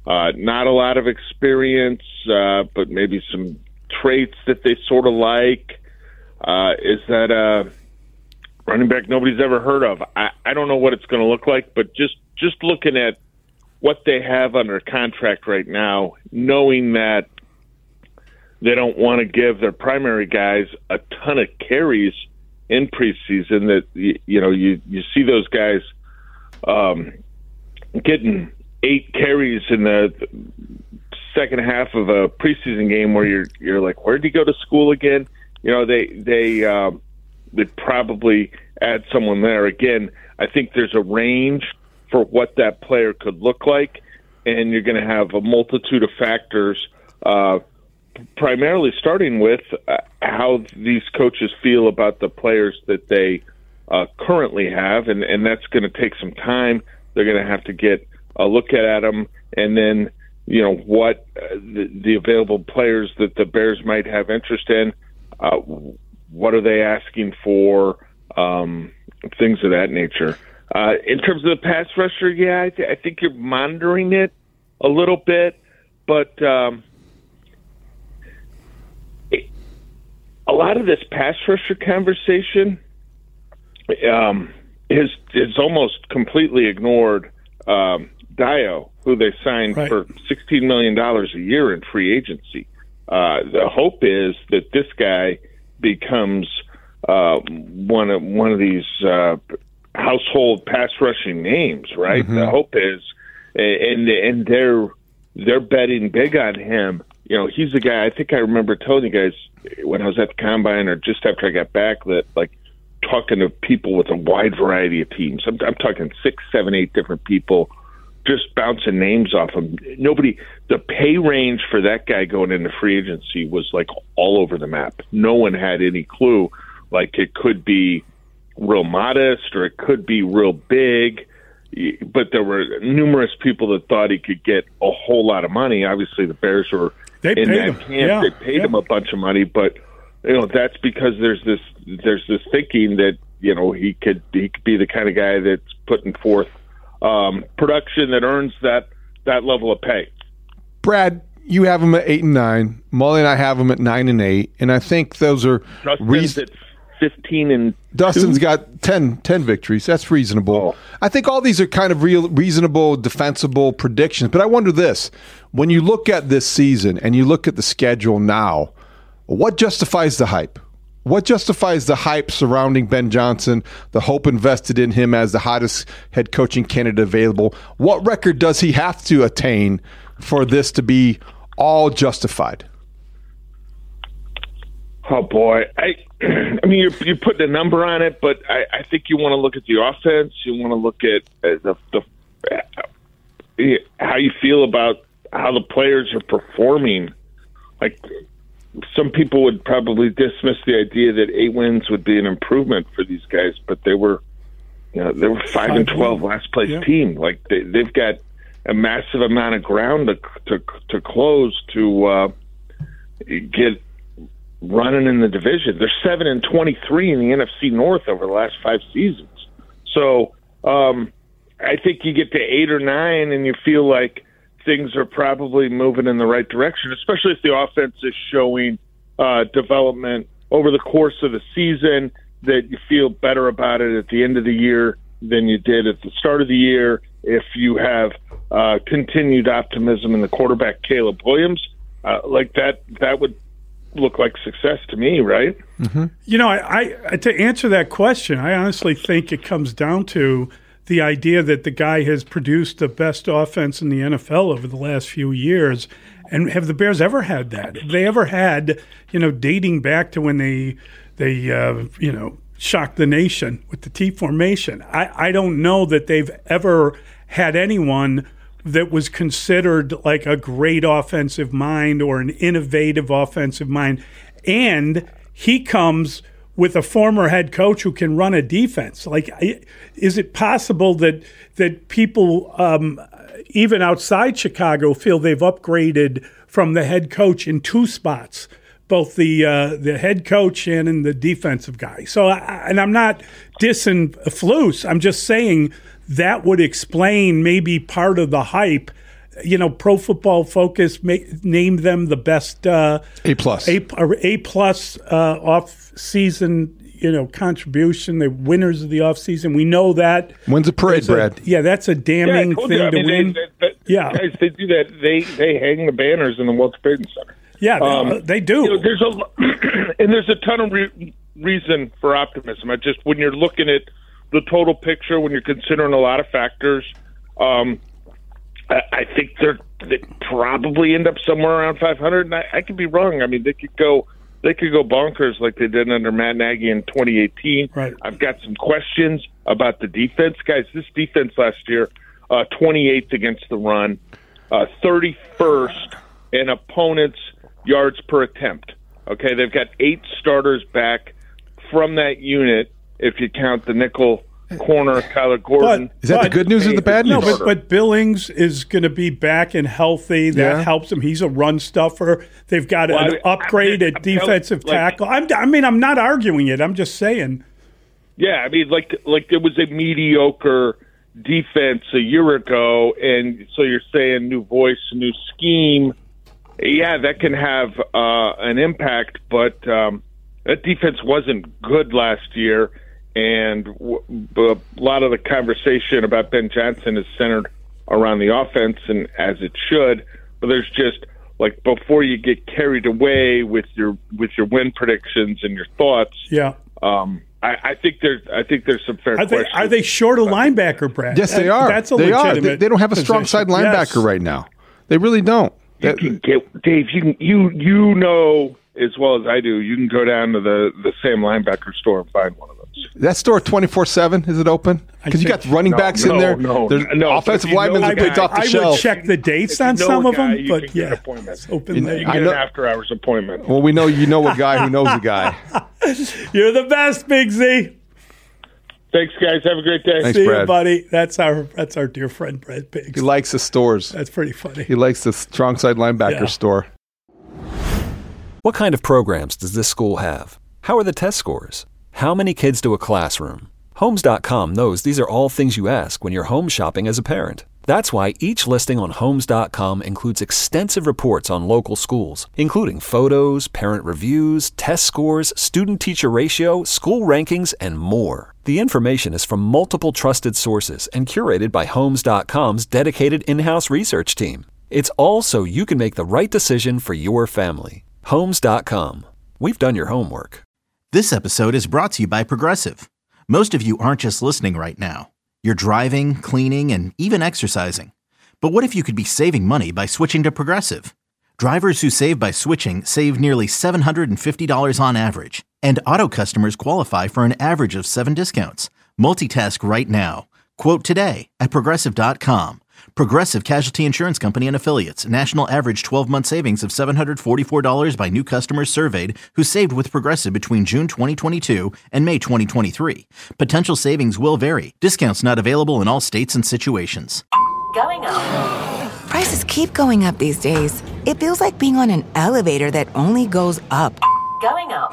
Uh, not a lot of experience, uh, but maybe some traits that they sort of like. Uh, is that a running back nobody's ever heard of? I, I don't know what it's going to look like, but just, just looking at what they have under contract right now, knowing that they don't want to give their primary guys a ton of carries in preseason, that, you, you know, you, you see those guys um, getting eight carries in the second half of a preseason game where you're you're like, where did he go to school again? You know, they they uh, would probably add someone there. Again, I think there's a range for what that player could look like, and you're going to have a multitude of factors, uh, primarily starting with uh, how these coaches feel about the players that they uh, currently have, and, and that's going to take some time. They're going to have to get a look at them, and then, you know, what uh, the, the available players that the Bears might have interest in, uh, what are they asking for, um, things of that nature. Uh, in terms of the pass rusher, yeah, I, th- I think you're monitoring it a little bit, but um, it, a lot of this pass rusher conversation um, is is almost completely ignored um, Dio, who they signed right. for sixteen million dollars a year in free agency. Uh, the hope is that this guy becomes uh, one of one of these uh, household pass rushing names, right? Mm-hmm. The hope is, and and they're they're betting big on him. You know, he's a guy. I think I remember telling you guys when I was at the combine or just after I got back that, like, talking to people with a wide variety of teams. I'm, I'm talking six, seven, eight different people, just bouncing names off him. Nobody. The pay range for that guy going into free agency was like all over the map. No one had any clue. Like, it could be real modest or it could be real big, but there were numerous people that thought he could get a whole lot of money. Obviously the Bears were they in paid that him. camp. Yeah. They paid yeah. him a bunch of money, but you know, that's because there's this there's this thinking that, you know, he could he could be the kind of guy that's putting forth um, production that earns that that level of pay. Brad, you have him at eight and nine. Molly and I have him at nine and eight, and I think those are Dustin's reason- at fifteen and Dustin's two? got ten, ten victories. That's reasonable. Oh. I think all these are kind of real, reasonable, defensible predictions. But I wonder this. When you look at this season and you look at the schedule now, what justifies the hype? What justifies the hype surrounding Ben Johnson, the hope invested in him as the hottest head coaching candidate available? What record does he have to attain for this to be all justified? Oh boy, I, I mean, you're you're putting a number on it, but I, I think you want to look at the offense. You want to look at uh, the, the how you feel about how the players are performing. Like, some people would probably dismiss the idea that eight wins would be an improvement for these guys, but they were, you know, they were five, five and twelve, wins. Last place yeah. team. Like, they, they've got a massive amount of ground to to, to close to uh, get running in the division. They're seven and twenty-three in the N F C North over the last five seasons. So um, I think you get to eight or nine and you feel like things are probably moving in the right direction, especially if the offense is showing uh, development over the course of the season, that you feel better about it at the end of the year than you did at the start of the year. If you have uh, continued optimism in the quarterback, Caleb Williams, uh, like that, that would look like success to me, right? Mm-hmm. You know, I, I to answer that question, I honestly think it comes down to the idea that the guy has produced the best offense in the N F L over the last few years. And have the Bears ever had that? Have they ever had, you know, dating back to when they, they uh, you know, shocked the nation with the T formation? I, I don't know that they've ever had anyone that was considered like a great offensive mind or an innovative offensive mind. And he comes with a former head coach who can run a defense. Like, is it possible that that people, um, even outside Chicago, feel they've upgraded from the head coach in two spots, both the uh, the head coach and in the defensive guy? So, I, and I'm not dissing Flus. I'm just saying that would explain maybe part of the hype you know, Pro Football Focus ma- named them the best uh, A plus A, A plus uh, off season. You know, contribution. The winners of the off season. We know that. When's the parade, That's a- Brad? Yeah, that's a damning Yeah, I told thing you. I to mean, win. They, they, they, Yeah. guys, they do that. They they hang the banners in the Wells Trading Center. Yeah, they, Um, uh, they do. You know, there's a and there's a ton of re- reason for optimism. I just when you're looking at the total picture, when you're considering a lot of factors, um, I, I think they're they probably end up somewhere around five hundred. And I, I could be wrong. I mean, they could go they could go bonkers like they did under Matt Nagy in twenty eighteen. Right. I've got some questions about the defense, guys. This defense last year, uh, twenty-eighth against the run, uh, thirty-first in opponents' yards per attempt. Okay, they've got eight starters back from that unit if you count the nickel corner, Kyler Gordon. But- Is that the but- good news or the bad No, news? but, but Billings is going to be back and healthy. That Yeah. helps him. He's a run stuffer. They've got Well, an I- upgrade I'm- at I'm telling- defensive like- tackle. I'm, I mean, I'm not arguing it. I'm just saying. Yeah, I mean, like like there was a mediocre defense a year ago, and so you're saying new voice, new scheme. Yeah, that can have uh, an impact, but um, that defense wasn't good last year, and w- a lot of the conversation about Ben Johnson is centered around the offense, and as it should. But there's just like before you get carried away with your with your win predictions and your thoughts. Yeah. Um, I, I think there's I think there's some fair Are they, questions. are they short a linebacker, Brad? Yes, they That- are. That's a they are. legitimate They, they don't have a strong side position. linebacker Yes. right now. They really don't. You That- can get Dave. You can, you you know as well as I do. You can go down to the the Sam linebacker store and find one of those. that store twenty-four seven, is it open? Because you got running No, backs no, in there. no, There's no. offensive If you linemen know are the picked guy, off the I shelf. would check the dates on If you know some a of them, guy, you but can get an yeah, appointment. it's open You- late. You I get know- an after hours appointment. Well, we know you know a guy who knows a guy. You're the best, Big Z. Thanks, guys. Have a great day. Thanks, See you, Brad. buddy. That's our that's our dear friend Brad Biggs. He likes the stores. That's pretty funny. He likes the strong side linebacker Yeah. store. What kind of programs does this school have? How are the test scores? How many kids do a classroom? Homes dot com knows these are all things you ask when you're home shopping as a parent. That's why each listing on Homes dot com includes extensive reports on local schools, including photos, parent reviews, test scores, student-teacher ratio, school rankings, and more. The information is from multiple trusted sources and curated by Homes dot com's dedicated in-house research team. It's all so you can make the right decision for your family. Homes dot com. We've done your homework. This episode is brought to you by Progressive. Most of you aren't just listening right now. You're driving, cleaning, and even exercising. But what if you could be saving money by switching to Progressive? Drivers who save by switching save nearly seven hundred fifty dollars on average. And auto customers qualify for an average of seven discounts. Multitask right now. Quote today at Progressive dot com. Progressive Casualty Insurance Company and Affiliates. National average twelve-month savings of seven hundred forty-four dollars by new customers surveyed who saved with Progressive between June twenty twenty-two and May twenty twenty-three. Potential savings will vary. Discounts not available in all states and situations. Going up. Prices keep going up these days. It feels like being on an elevator that only goes up. Going up.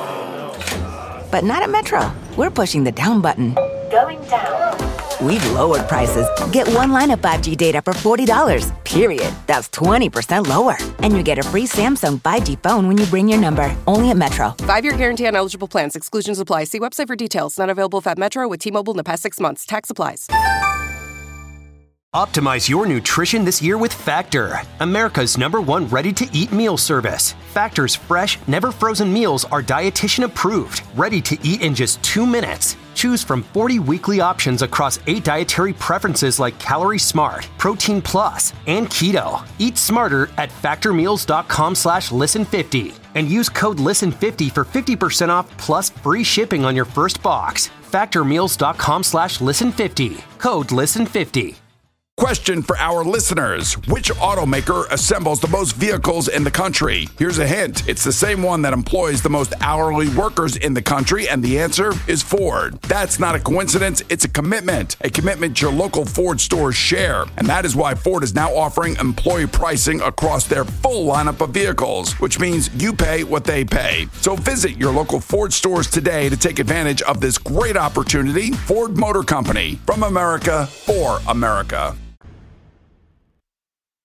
But not at Metro. We're pushing the down button. Going down. We've lowered prices. Get one line of five G data for forty dollars, period. That's twenty percent lower. And you get a free Samsung five G phone when you bring your number. Only at Metro. Five-year guarantee on eligible plans. Exclusions apply. See website for details. Not available if at Metro with T-Mobile in the past six months. Tax applies. Optimize your nutrition this year with Factor, America's number one ready-to-eat meal service. Factor's fresh, never frozen meals are dietitian approved, ready to eat in just two minutes. Choose from forty weekly options across eight dietary preferences like Calorie Smart, Protein Plus, and Keto. Eat smarter at factormeals.com slash listen fifty and use code listen fifty for fifty percent off plus free shipping on your first box. factormeals.com slash listen fifty. Code listen fifty. Question for our listeners. Which automaker assembles the most vehicles in the country? Here's a hint. It's the same one that employs the most hourly workers in the country, and the answer is Ford. That's not a coincidence. It's a commitment. A commitment your local Ford stores share. And that is why Ford is now offering employee pricing across their full lineup of vehicles, which means you pay what they pay. So visit your local Ford stores today to take advantage of this great opportunity. Ford Motor Company, from America, for America.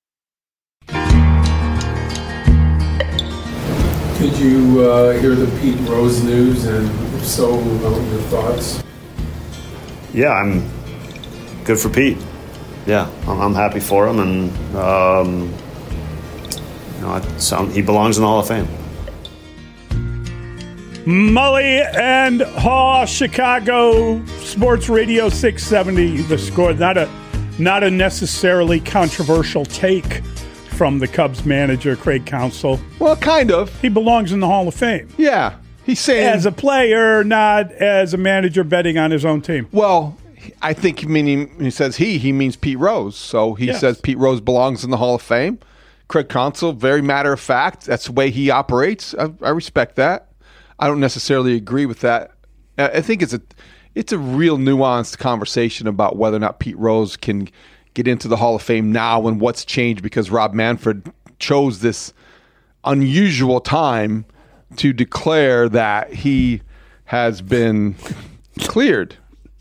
Did you uh, hear the Pete Rose news, and if so, uh, your thoughts? Yeah, I'm good for Pete. Yeah, I'm, I'm happy for him, and um, you know, some, he belongs in the Hall of Fame. Mully and Haw, Chicago Sports Radio six seventy. The Score. Not a, not a necessarily controversial take from the Cubs manager, Craig Counsell. Well, kind of. He belongs in the Hall of Fame. Yeah. He's saying... As a player, not as a manager betting on his own team. Well, I think meaning he says he, he means Pete Rose. So he Yes. says Pete Rose belongs in the Hall of Fame. Craig Counsell, very matter of fact. That's the way he operates. I, I respect that. I don't necessarily agree with that. I I think it's a it's a real nuanced conversation about whether or not Pete Rose can get into the Hall of Fame now and what's changed because Rob Manfred chose this unusual time to declare that he has been cleared.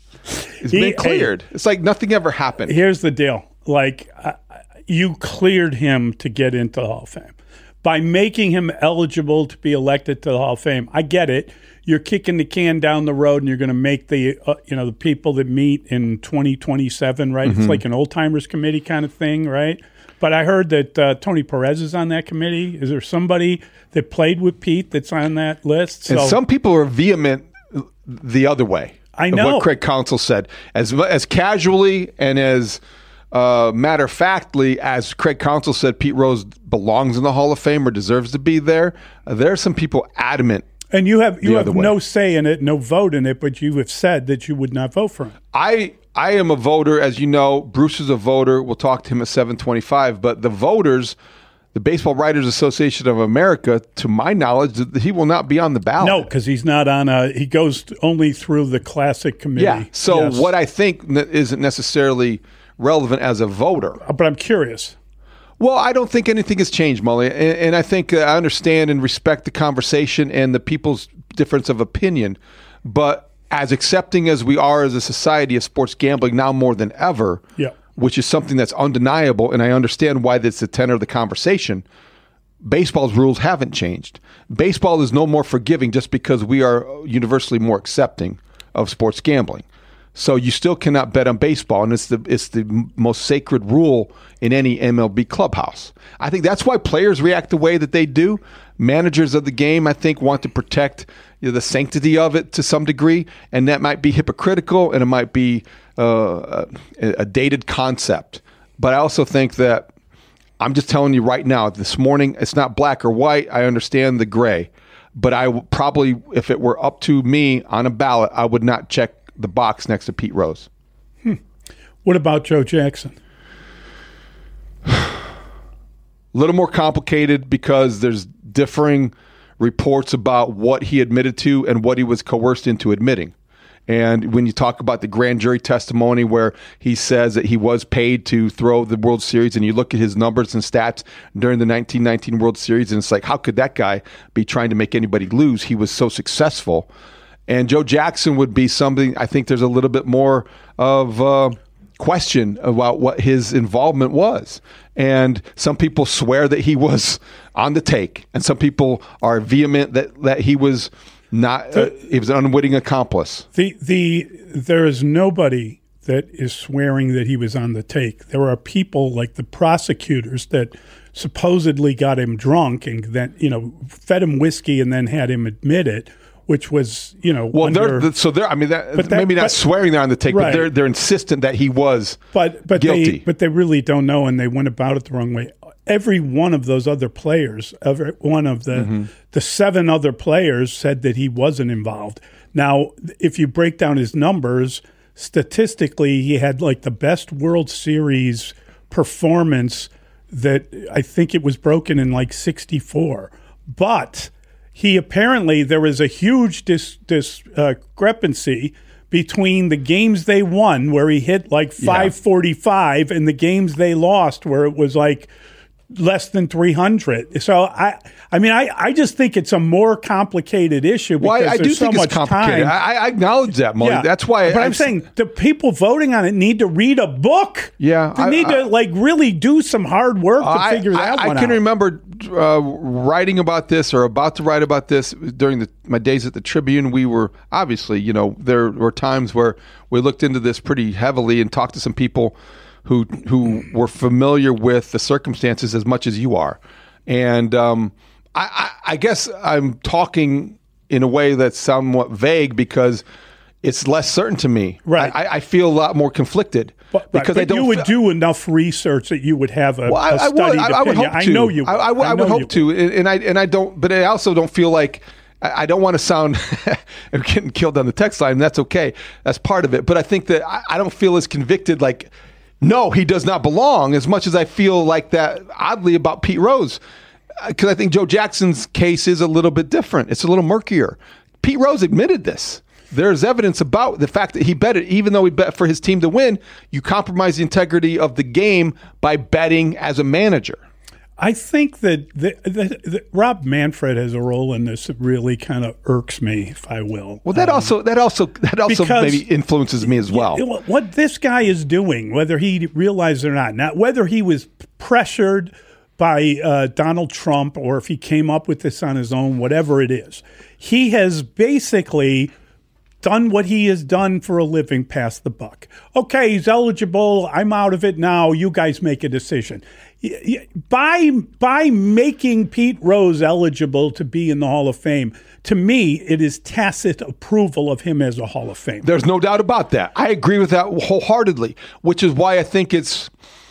It's He- been cleared. It's like nothing ever happened. Here's the deal. Like, uh, you cleared him to get into the Hall of Fame. By making him eligible to be elected to the Hall of Fame, I get it. You're kicking the can down the road, and you're going to make the uh, you know the people that meet in twenty twenty-seven, right? Mm-hmm. It's like an old timers committee kind of thing, right? But I heard that uh, Tony Perez is on that committee. Is there somebody that played with Pete that's on that list? And So- some people are vehement the other way. I of know. what Craig Counsell said. As as casually and as uh, matter of factly as Craig Counsell said, Pete Rose belongs in the Hall of Fame or deserves to be there. Uh, there are some people adamant. And you have you the have other way. no say in it, no vote in it, but you have said that you would not vote for him. I I am a voter, as you know. Bruce is a voter. We'll talk to him at seven twenty-five. But the voters, the Baseball Writers Association of America, to my knowledge, he will not be on the ballot. No, because he's not on a. He goes only through the classic committee. Yeah. So Yes. what I think n- isn't necessarily relevant as a voter. But I'm curious. Well, I don't think anything has changed, Mully, and, and I think uh, I understand and respect the conversation and the people's difference of opinion. But as accepting as we are as a society of sports gambling now more than ever, Yeah. which is something that's undeniable, and I understand why that's the tenor of the conversation. Baseball's rules haven't changed. Baseball is no more forgiving just because we are universally more accepting of sports gambling. So you still cannot bet on baseball, and it's the it's the m- most sacred rule in any M L B clubhouse. I think that's why players react the way that they do. Managers of the game, I think, want to protect you know, the sanctity of it to some degree, and that might be hypocritical, and it might be uh, a, a dated concept. But I also think that I'm just telling you right now, this morning, it's not black or white. I understand the gray. But I would probably, if it were up to me on a ballot, I would not check the box next to Pete Rose. Hmm. What about Joe Jackson? A little more complicated because there's differing reports about what he admitted to and what he was coerced into admitting. And when you talk about the grand jury testimony where he says that he was paid to throw the World Series, and you look at his numbers and stats during the nineteen nineteen World Series, and it's like, how could that guy be trying to make anybody lose? He was so successful. And Joe Jackson would be something, I think there's a little bit more of uh, question about what his involvement was. And some people swear that he was on the take, and some people are vehement that, that he was not, uh, he was an unwitting accomplice. The the there is nobody that is swearing that he was on the take. There are people like the prosecutors that supposedly got him drunk and then, you know, fed him whiskey and then had him admit it, which was, you know, well, under, they're, so they're, I mean, that, But that- maybe not but- swearing they're on the take, Right. but they're, they're insistent that he was but but guilty. they but they really don't know, and they went about it the wrong way. Every one of those other players, every one of the Mm-hmm. the seven other players said that he wasn't involved. Now, if you break down his numbers, statistically, he had like the best World Series performance that I think it was broken in like sixty-four. But he apparently, there was a huge dis, discrepancy between the games they won, where he hit like five forty-five, and the games they lost, where it was like less than three hundred. So I, I mean, I, I just think it's a more complicated issue because well, I, I there's do so think much it's complicated. time. I, I acknowledge that, Molly. Yeah. That's why. But I, I'm saying the people voting on it need to read a book. Yeah, they I, need I, to like really do some hard work to I, figure that I, one I out. I can remember uh, writing about this or about to write about this during the, my days at the Tribune. We were obviously, you know, there were times where we looked into this pretty heavily and talked to some people who who were familiar with the circumstances as much as you are. And um, I, I, I guess I'm talking in a way that's somewhat vague because it's less certain to me. Right. I, I feel a lot more conflicted. But, because right. I don't you would fe- do enough research that you would have a, well, I, a I would, studied I, I would opinion. hope to. I know you would. I, I, would, I I would know hope to. And, and I and I don't. But I also don't feel like I, I don't want to sound getting killed on the text line. And that's okay. That's part of it. But I think that I, I don't feel as convicted. Like, no, he does not belong. As much as I feel like that, oddly, about Pete Rose. Because I think Joe Jackson's case is a little bit different. It's a little murkier. Pete Rose admitted this. There's evidence about the fact that he bet it, even though he bet for his team to win, you compromise the integrity of the game by betting as a manager. I think that the, the, the, Rob Manfred has a role in this that really kind of irks me, if I will. Well, that um, also that also that also maybe influences me as well. What this guy is doing, whether he realized it or not, not whether he was pressured by uh, Donald Trump or if he came up with this on his own, whatever it is, he has basically done what he has done for a living, pass the buck. Okay, he's eligible. I'm out of it now. You guys make a decision. By, by making Pete Rose eligible to be in the Hall of Fame, to me, it is tacit approval of him as a Hall of Fame. There's no doubt about that. I agree with that wholeheartedly, which is why I think it's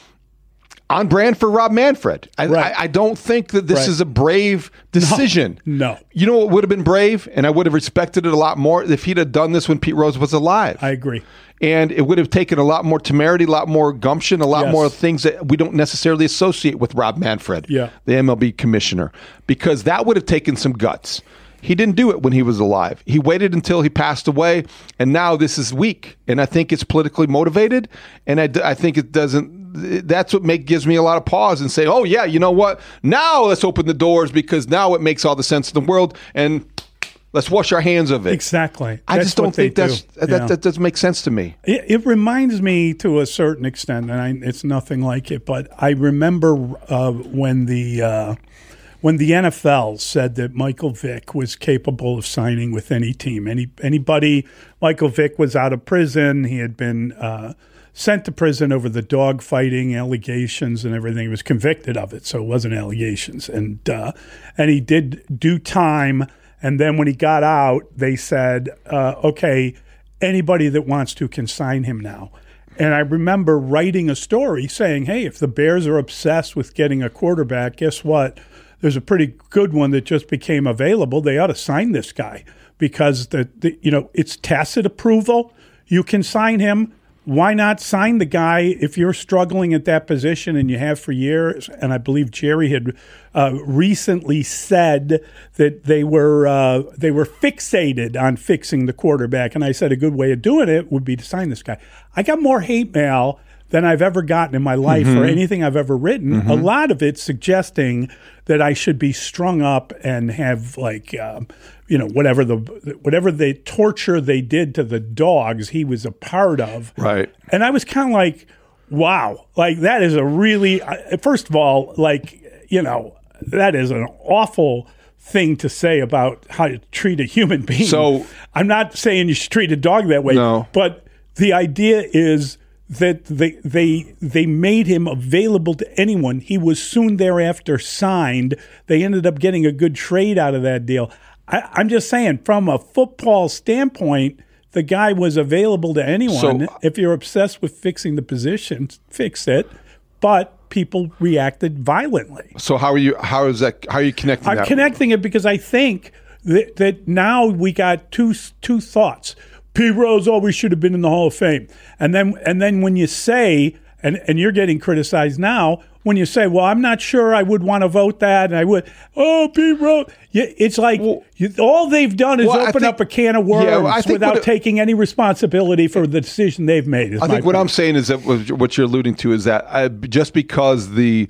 on brand for Rob Manfred. I, right. I, I don't think that this right. is a brave decision. No, no. You know what would have been brave? And I would have respected it a lot more if he'd have done this when Pete Rose was alive. I agree. And it would have taken a lot more temerity, a lot more gumption, a lot yes. more things that we don't necessarily associate with Rob Manfred, yeah. the M L B commissioner, because that would have taken some guts. He didn't do it when he was alive. He waited until he passed away, and now this is weak. And I think it's politically motivated, and I, I think it doesn't. That's what make gives me a lot of pause and say, oh, yeah, you know what? Now let's open the doors because now it makes all the sense in the world, and let's wash our hands of it. Exactly. I that's just don't think that's, do, that, that, that doesn't make sense to me. It, it reminds me to a certain extent, and I, it's nothing like it, but I remember uh, when the uh, when the N F L said that Michael Vick was capable of signing with any team. Any anybody, Michael Vick was out of prison. He had been uh, sent to prison over the dog fighting allegations and everything. He was convicted of it, so it wasn't allegations. And uh, and he did do time. And then when he got out, they said, uh, okay, anybody that wants to can sign him now. And I remember writing a story saying, hey, if the Bears are obsessed with getting a quarterback, guess what? There's a pretty good one that just became available. They ought to sign this guy because the, the you know it's tacit approval. You can sign him. Why not sign the guy if you're struggling at that position and you have for years? And I believe Jerry had uh, recently said that they were uh, they were fixated on fixing the quarterback. And I said a good way of doing it would be to sign this guy. I got more hate mail than I've ever gotten in my life mm-hmm. or anything I've ever written. Mm-hmm. A lot of it suggesting that I should be strung up and have like, um, you know, whatever the whatever the torture they did to the dogs he was a part of. Right. And I was kind of like, wow, like that is a really, first of all, like, you know, that is an awful thing to say about how to treat a human being. So I'm not saying you should treat a dog that way, no. but the idea is that they they they made him available to anyone. He was soon thereafter signed. They ended up getting a good trade out of that deal. I, I'm just saying, from a football standpoint, the guy was available to anyone. So, if you're obsessed with fixing the position, fix it. But people reacted violently. So how are you? How is that? How are you connecting? I'm that? connecting it because I think that, that now we got two two thoughts. Pete Rose always should have been in the Hall of Fame. And then and then when you say, and, and you're getting criticized now, when you say, well, I'm not sure I would want to vote that, and I would, oh, Pete Rose. It's like well, you, all they've done is well, open think, up a can of worms yeah, well, without it, taking any responsibility for the decision they've made. I think what point. I'm saying is that what you're alluding to is that I, just because the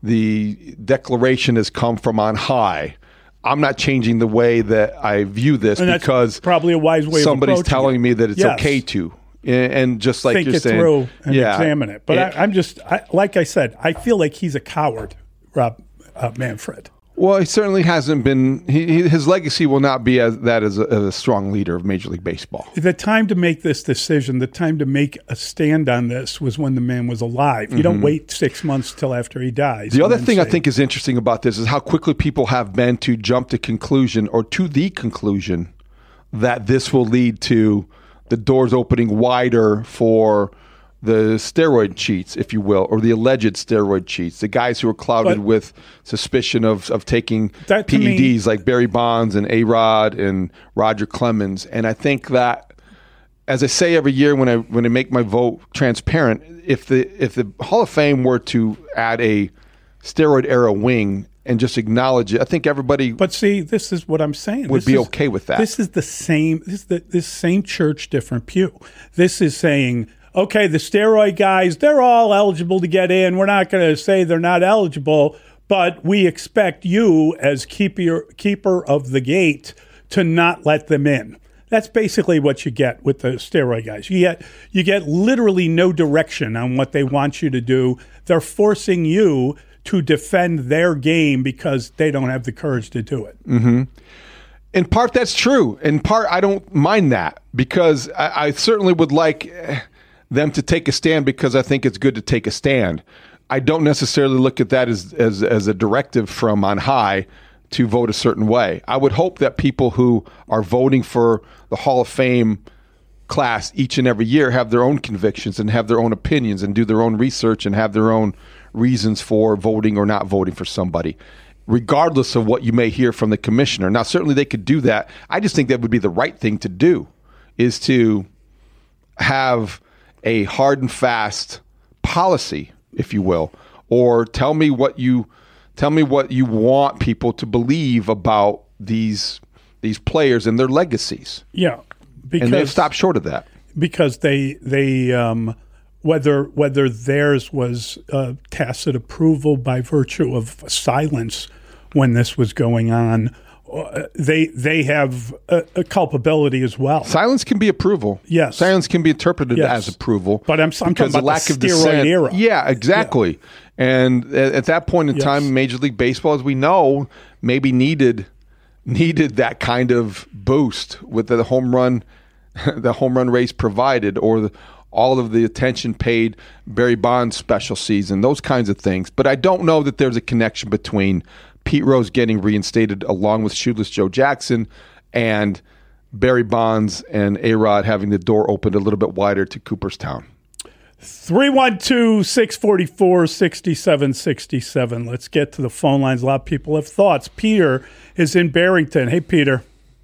the declaration has come from on high. I'm not changing the way that I view this and that's because probably a wise way somebody's of telling it. me that it's yes. okay to. And just like think you're it saying, through and yeah, examine it. But it, I, I'm just, I, like I said, I feel like he's a coward, Rob uh, Manfred. Well, he certainly hasn't been. He, he, his legacy will not be as that as a, as a strong leader of Major League Baseball. The time to make this decision, the time to make a stand on this, was when the man was alive. You mm-hmm. don't wait six months till after he dies. The other thing say, I think is interesting about this is how quickly people have been to jump to conclusion or to the conclusion that this will lead to the doors opening wider for the steroid cheats, if you will, or the alleged steroid cheats, the guys who are clouded but with suspicion of, of taking P E Ds me, like Barry Bonds and A-Rod and Roger Clemens. And I think that, as I say every year when I when I make my vote transparent, if the if the Hall of Fame were to add a steroid era wing and just acknowledge it, I think everybody. But see, this is what I'm saying. Would this be is, okay with that. This is the same. This is the this same church, different pew. This is saying, okay, the steroid guys, they're all eligible to get in. We're not going to say they're not eligible, but we expect you as keeper keeper of the gate to not let them in. That's basically what you get with the steroid guys. You get you get literally no direction on what they want you to do. They're forcing you to defend their game because they don't have the courage to do it. Mm-hmm. In part, that's true. In part, I don't mind that because I, I certainly would like them to take a stand because I think it's good to take a stand. I don't necessarily look at that as as, as a directive from on high to vote a certain way. I would hope that people who are voting for the Hall of Fame class each and every year have their own convictions and have their own opinions and do their own research and have their own reasons for voting or not voting for somebody, regardless of what you may hear from the commissioner. Now, certainly they could do that. I just think that would be the right thing to do, is to have a hard and fast policy, if you will, or tell me what you tell me what you want people to believe about these these players and their legacies. Yeah, because, and they've stopped short of that because they they um, whether whether theirs was uh, tacit approval by virtue of silence when this was going on. Uh, they they have a, a culpability as well. Silence can be approval. Yes, silence can be interpreted yes. as approval. But I'm, I'm talking about lack the of steroid dissent. era. Yeah, exactly. Yeah. And at, at that point in yes. time, Major League Baseball, as we know, maybe needed needed that kind of boost with the home run, the home run race provided, or the, all of the attention paid Barry Bonds special season, those kinds of things. But I don't know that there's a connection between Pete Rose getting reinstated along with Shoeless Joe Jackson and Barry Bonds and A-Rod having the door opened a little bit wider to Cooperstown. three one two, six four four, six seven six seven. Let's get to the phone lines. A lot of people have thoughts. Peter is in Barrington. Hey, Peter.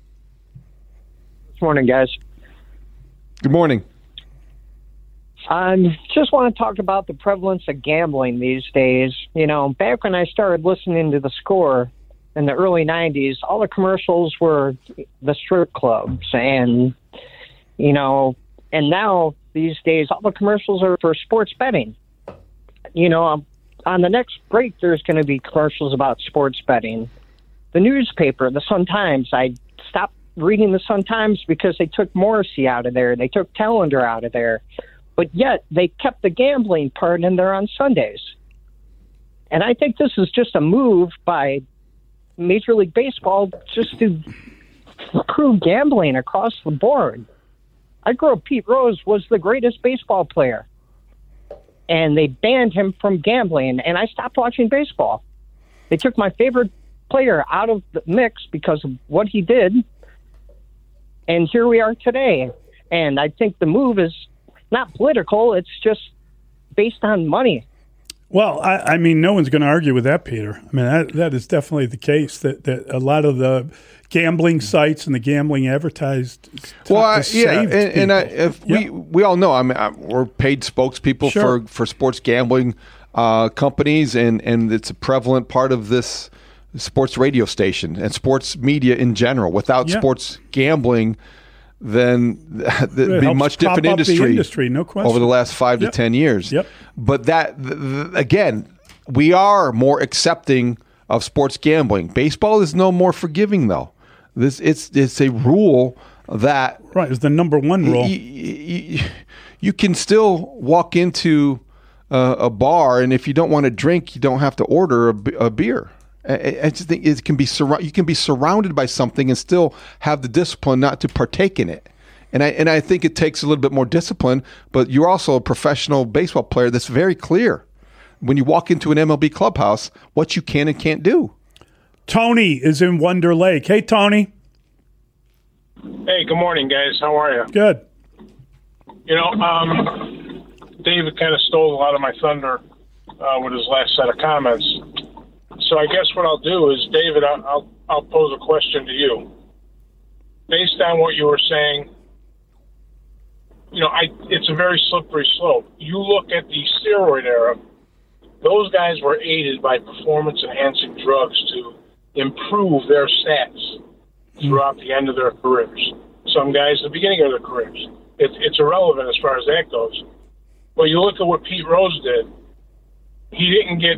Good morning, guys. Good morning. I um, just want to talk about the prevalence of gambling these days. You know, back when I started listening to The Score in the early nineties, all the commercials were the strip clubs. And, you know, and now these days, all the commercials are for sports betting. You know, on the next break, there's going to be commercials about sports betting. The newspaper, the Sun-Times, I stopped reading the Sun-Times because they took Morrissey out of there. They took Tellender out of there. But yet they kept the gambling part in there on Sundays. And I think this is just a move by Major League Baseball just to approve gambling across the board. I grew up, Pete Rose was the greatest baseball player. And they banned him from gambling, and I stopped watching baseball. They took my favorite player out of the mix because of what he did. And here we are today. And I think the move is not political, it's just based on money. Well, I, I mean, no one's going to argue with that, Peter. I mean, that that is definitely the case, that, that a lot of the gambling sites and the gambling advertised t- well, I, yeah, and, and I, if yeah. we we all know, I mean, I, we're paid spokespeople sure. for, for sports gambling uh, companies, and, and it's a prevalent part of this sports radio station and sports media in general. Without yeah. sports gambling, then there'd be a much different industry, industry no question. over the last five yep. to ten years. Yep. But that, th- th- again, we are more accepting of sports gambling. Baseball is no more forgiving, though. This it's it's a rule that right. It's the number one rule. You, you, you can still walk into uh, a bar, and if you don't want to drink, you don't have to order a, a beer. I, I just think it can be sur- you can be surrounded by something and still have the discipline not to partake in it. And I and I think it takes a little bit more discipline. But you're also a professional baseball player that's very clear when you walk into an M L B clubhouse what you can and can't do. Tony is in Wonder Lake. Hey, Tony. Hey, good morning, guys. How are you? Good. You know, um, David kind of stole a lot of my thunder uh, with his last set of comments. So I guess what I'll do is, David, I'll, I'll, I'll pose a question to you. Based on what you were saying, you know, I, it's a very slippery slope. You look at the steroid era, those guys were aided by performance-enhancing drugs to improve their stats throughout the end of their careers. Some guys at the beginning of their careers. It, it's irrelevant as far as that goes. But you look at what Pete Rose did, he didn't get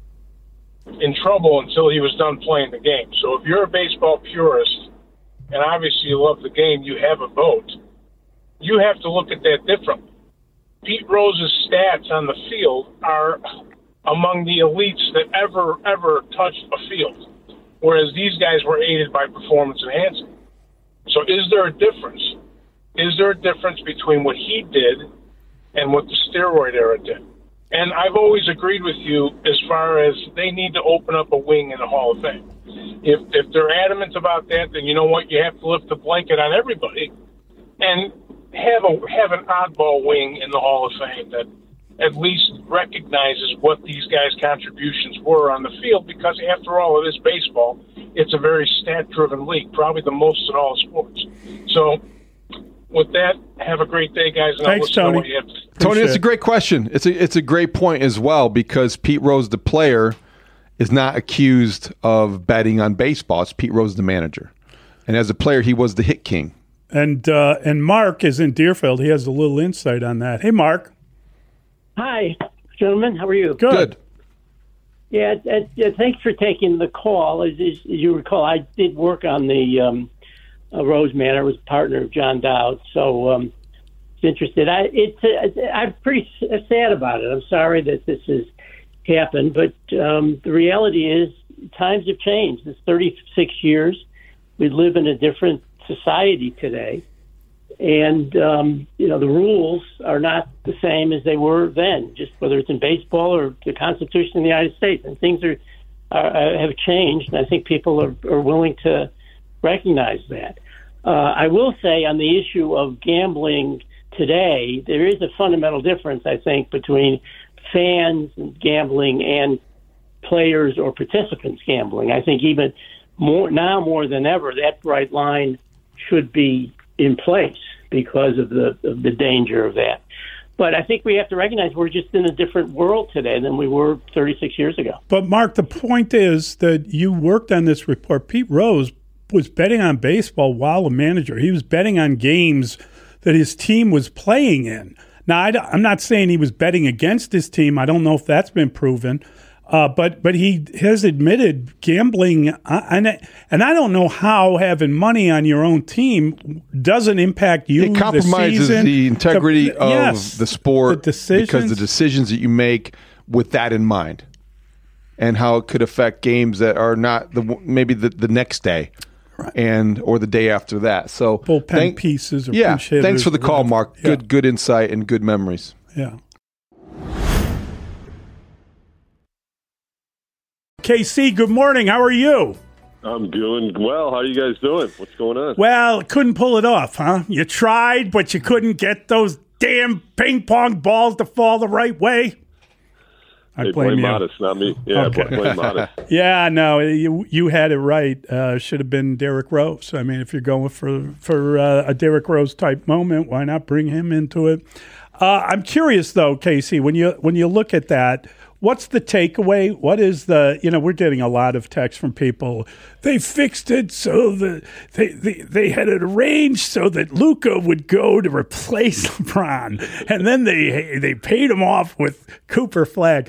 in trouble until he was done playing the game. So if you're a baseball purist, and obviously you love the game, you have a vote, you have to look at that differently. Pete Rose's stats on the field are among the elites that ever, ever touched a field, whereas these guys were aided by performance enhancing. So is there a difference? Is there a difference between what he did and what the steroid era did? And I've always agreed with you as far as they need to open up a wing in the Hall of Fame. If if they're adamant about that, then you know what? You have to lift the blanket on everybody and have a have an oddball wing in the Hall of Fame that at least recognizes what these guys' contributions were on the field, because after all, it is baseball. It's a very stat-driven league, probably the most in all sports. So with that, have a great day, guys. And Thanks, I'll Tony. what you have to say. Tony, that's a great question. It's a it's a great point as well, because Pete Rose, the player, is not accused of betting on baseball. It's Pete Rose, the manager. And as a player, he was the hit king. And uh, and Mark is in Deerfield. He has a little insight on that. Hey, Mark. Hi, gentlemen. How are you? Good. Good. Yeah, uh, uh, thanks for taking the call. As, as you recall, I did work on the um, uh, Rose Manor. I was a partner of John Dowd, so um, it's interested. I, it's, uh, I'm pretty sad about it. I'm sorry that this has happened, but um, the reality is times have changed. It's thirty-six years. We live in a different society today. And, um, you know, the rules are not the same as they were then, just whether it's in baseball or the Constitution of the United States. And things are, are have changed, and I think people are, are willing to recognize that. Uh, I will say on the issue of gambling today, there is a fundamental difference, I think, between fans gambling and players or participants gambling. I think even more now more than ever, that bright line should be in place because of the of the danger of that. But I think we have to recognize we're just in a different world today than we were thirty-six years ago. But, Mark, the point is that you worked on this report. Pete Rose was betting on baseball while a manager. He was betting on games that his team was playing in. Now, I, I'm not saying he was betting against his team. I don't know if that's been proven. Uh, but but he has admitted gambling, uh, and and I don't know how having money on your own team doesn't impact you. It compromises the, season, the integrity the, of yes, the sport the because the decisions that you make with that in mind, and how it could affect games that are not the maybe the, the next day, right. and or the day after that. So bullpen thank, pieces. Or yeah, pinch hitters thanks for the call, whatever. Mark. Yeah. Good good insight and good memories. Yeah. K C, good morning. How are you? I'm doing well. How are you guys doing? What's going on? Well, couldn't pull it off, huh? You tried, but you couldn't get those damn ping pong balls to fall the right way. I hey, blame, blame you. Modest, not me. Yeah, okay. blame Modest. Yeah, no, you you had it right. Uh, should have been Derrick Rose. I mean, if you're going for for uh, a Derrick Rose type moment, why not bring him into it? Uh, I'm curious though, Casey, when you when you look at that. What's the takeaway? What is the, you know, we're getting a lot of texts from people. They fixed it so that they, they, they had it arranged so that Luka would go to replace LeBron. And then they they paid him off with Cooper Flag.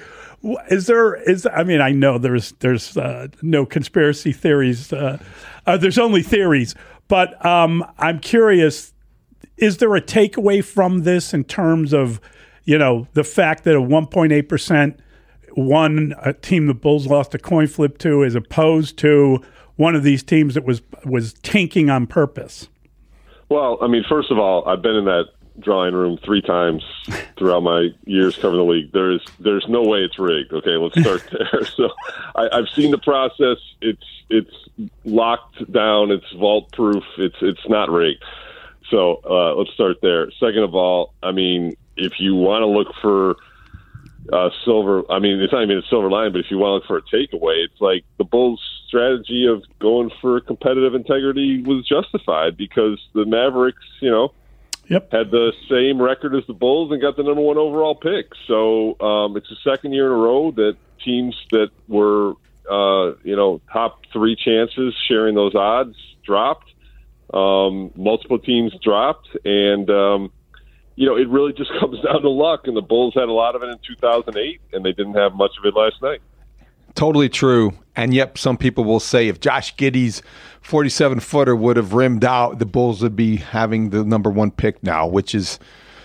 Is there is I mean I know there's there's uh, no conspiracy theories. Uh, uh, there's only theories, but um, I'm curious. Is there a takeaway from this in terms of, you know, the fact that a one point eight percent won a team the Bulls lost a coin flip to, as opposed to one of these teams that was was tanking on purpose? Well, I mean, first of all, I've been in that drawing room three times throughout my years covering the league. There's there's no way it's rigged. Okay, let's start there. So I, I've seen the process. It's it's locked down. It's vault proof. It's it's not rigged. So uh, let's start there. Second of all, I mean, if you want to look for uh, silver, I mean, it's not even a silver line, but if you want to look for a takeaway, it's like the Bulls' strategy of going for competitive integrity was justified because the Mavericks, you know, Yep. had the same record as the Bulls and got the number one overall pick. So um, it's the second year in a row that teams that were, uh, you know, top three chances sharing those odds dropped. Um, multiple teams dropped. And, um, you know, it really just comes down to luck. And the Bulls had a lot of it in two thousand eight, and they didn't have much of it last night. Totally true. And yet some people will say if Josh Giddey's forty-seven footer would have rimmed out, the Bulls would be having the number one pick now, which is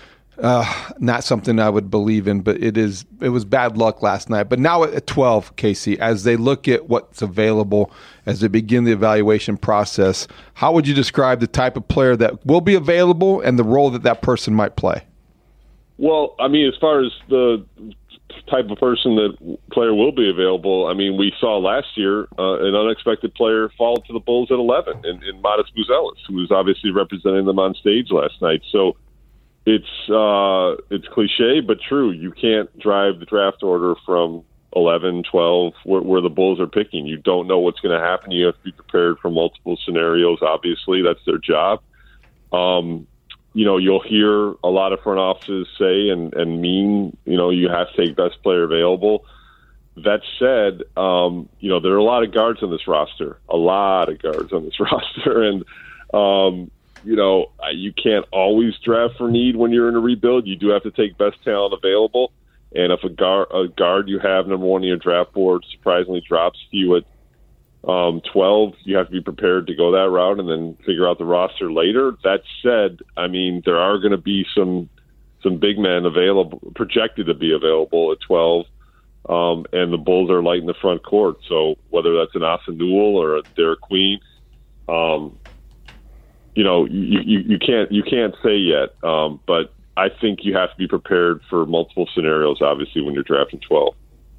uh, not something I would believe in, but it is. It was bad luck last night. But now at twelve, Casey, as they look at what's available, as they begin the evaluation process, how would you describe the type of player that will be available and the role that that person might play? Well, I mean, as far as the type of person that player will be available, I mean, we saw last year uh, an unexpected player fall to the Bulls at eleven in, in Modest Buzelis, who was obviously representing them on stage last night. So it's uh, it's cliche, but true. You can't drive the draft order from eleven, twelve, where, where the Bulls are picking. You don't know what's going to happen. You have to be prepared for multiple scenarios, obviously. That's their job. Um You know, you'll hear a lot of front offices say and, and mean, you know, you have to take best player available. That said, um, you know, there are a lot of guards on this roster, a lot of guards on this roster. And, um, you know, you can't always draft for need when you're in a rebuild. You do have to take best talent available. And if a guard, a guard you have number one on your draft board surprisingly drops you at Um, twelve, you have to be prepared to go that route and then figure out the roster later. That said, I mean, there are going to be some some big men available, projected to be available at twelve, um, and the Bulls are light in the front court. So whether that's an Asa Newell or a Derek Queen, um, you know, you, you, you can't you can't say yet. Um, but I think you have to be prepared for multiple scenarios, obviously, when you're drafting twelve.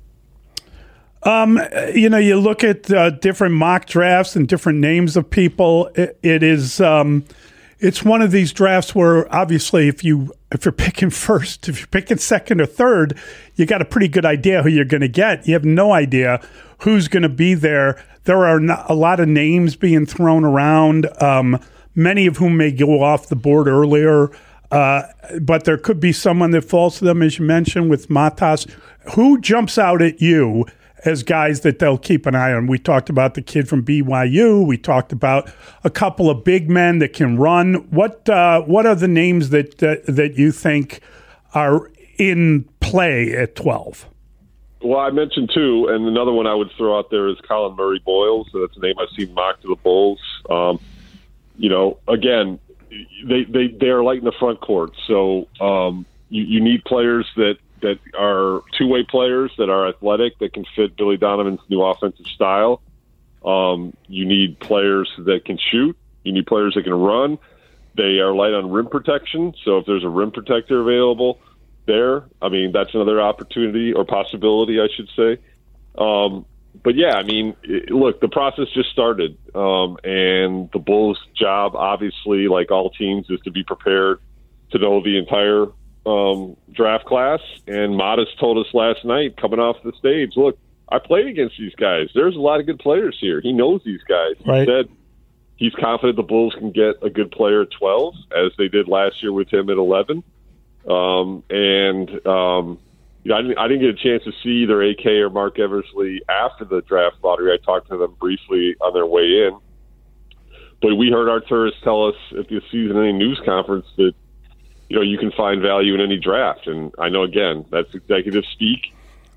Um, you know, you look at uh, different mock drafts and different names of people. It, it is, um, it's one of these drafts where obviously, if you if you're picking first, if you're picking second or third, you got a pretty good idea who you're going to get. You have no idea who's going to be there. There are not a lot of names being thrown around, um, many of whom may go off the board earlier. Uh, but there could be someone that falls to them, as you mentioned, with Matas. Who jumps out at you as guys that they'll keep an eye on? We talked about the kid from B Y U. We talked about a couple of big men that can run. What uh, what are the names that uh, that you think are in play at twelve? Well, I mentioned two, and another one I would throw out there is Colin Murray Boyles. So that's a name I've seen mocked to the Bulls. Um, you know, again, they they they are light in the front court, so um, you, you need players that. that are two-way players that are athletic, that can fit Billy Donovan's new offensive style. Um, you need players that can shoot. You need players that can run. They are light on rim protection, so if there's a rim protector available there, I mean, that's another opportunity or possibility, I should say. Um, but, yeah, I mean, it, look, the process just started, um, and the Bulls' job, obviously, like all teams, is to be prepared to know the entire um, draft class. And Modest told us last night, coming off the stage, look, I played against these guys. There's a lot of good players here. He knows these guys. Right. He said he's confident the Bulls can get a good player at twelve, as they did last year with him at eleven. Um, and um, you know, I didn't, I didn't get a chance to see either A K or Mark Eversley after the draft lottery. I talked to them briefly on their way in. But we heard Arturas tell us at the season-ending news conference that, you know, you can find value in any draft. And I know, again, that's executive speak.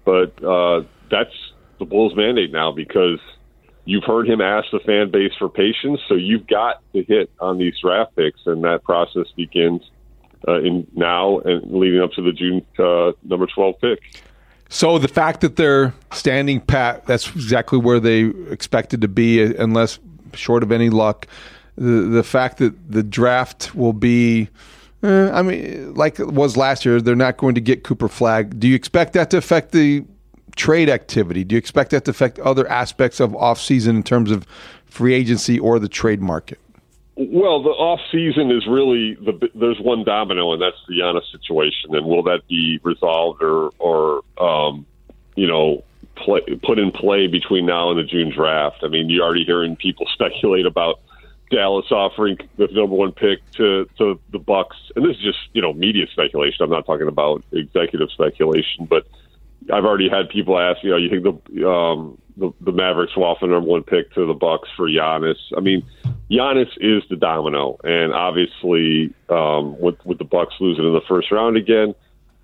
but uh, that's the Bulls' mandate now because you've heard him ask the fan base for patience, so you've got to hit on these draft picks, and that process begins uh, in now and leading up to the June uh, number twelve pick. So the fact that they're standing pat, that's exactly where they expected to be, unless short of any luck. The the fact that the draft will be, eh, I mean, like it was last year, they're not going to get Cooper Flagg. Do you expect that to affect the trade activity? Do you expect that to affect other aspects of offseason in terms of free agency or the trade market? Well, the off season is really the there's one domino, and that's the Giannis situation. And will that be resolved or or um, you know play, put in play between now and the June draft? I mean, you're already hearing people speculate about Dallas offering the number one pick to to the Bucks, and this is just you know media speculation. I'm not talking about executive speculation, but I've already had people ask, you know, you think the um, the, the Mavericks will offer the number one pick to the Bucks for Giannis? I mean, Giannis is the domino, and obviously, um, with with the Bucks losing in the first round again,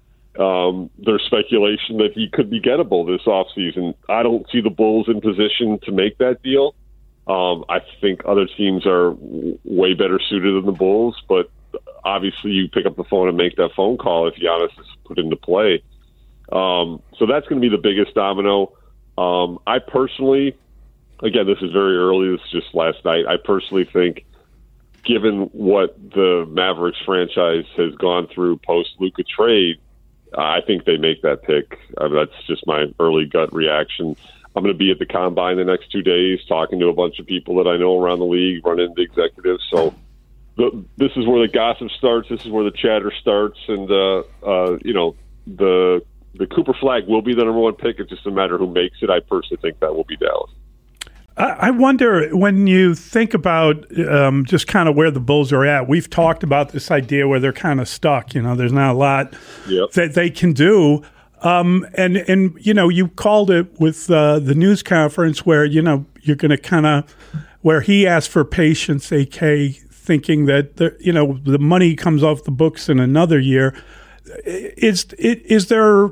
um, there's speculation that he could be gettable this offseason. I don't see the Bulls in position to make that deal. Um, I think other teams are w- way better suited than the Bulls, but obviously, you pick up the phone and make that phone call if Giannis is put into play. Um, so that's going to be the biggest domino. Um, I personally, again, this is very early. This is just last night. I personally think, given what the Mavericks franchise has gone through post-Luka trade, I think they make that pick. I mean, that's just my early gut reaction. I'm going to be at the Combine the next two days talking to a bunch of people that I know around the league, running into executives. So the, this is where the gossip starts. This is where the chatter starts. And, uh, uh, you know, the the Cooper Flagg will be the number one pick. It's just a matter who makes it. I personally think that will be Dallas. I wonder, when you think about um, just kind of where the Bulls are at, we've talked about this idea where they're kind of stuck. You know, there's not a lot yep. that they can do. Um, and, and, you know, you called it with uh, the news conference where, you know, you're going to kind of, where he asked for patience, A K, thinking that, the, you know, the money comes off the books in another year. Is, is there,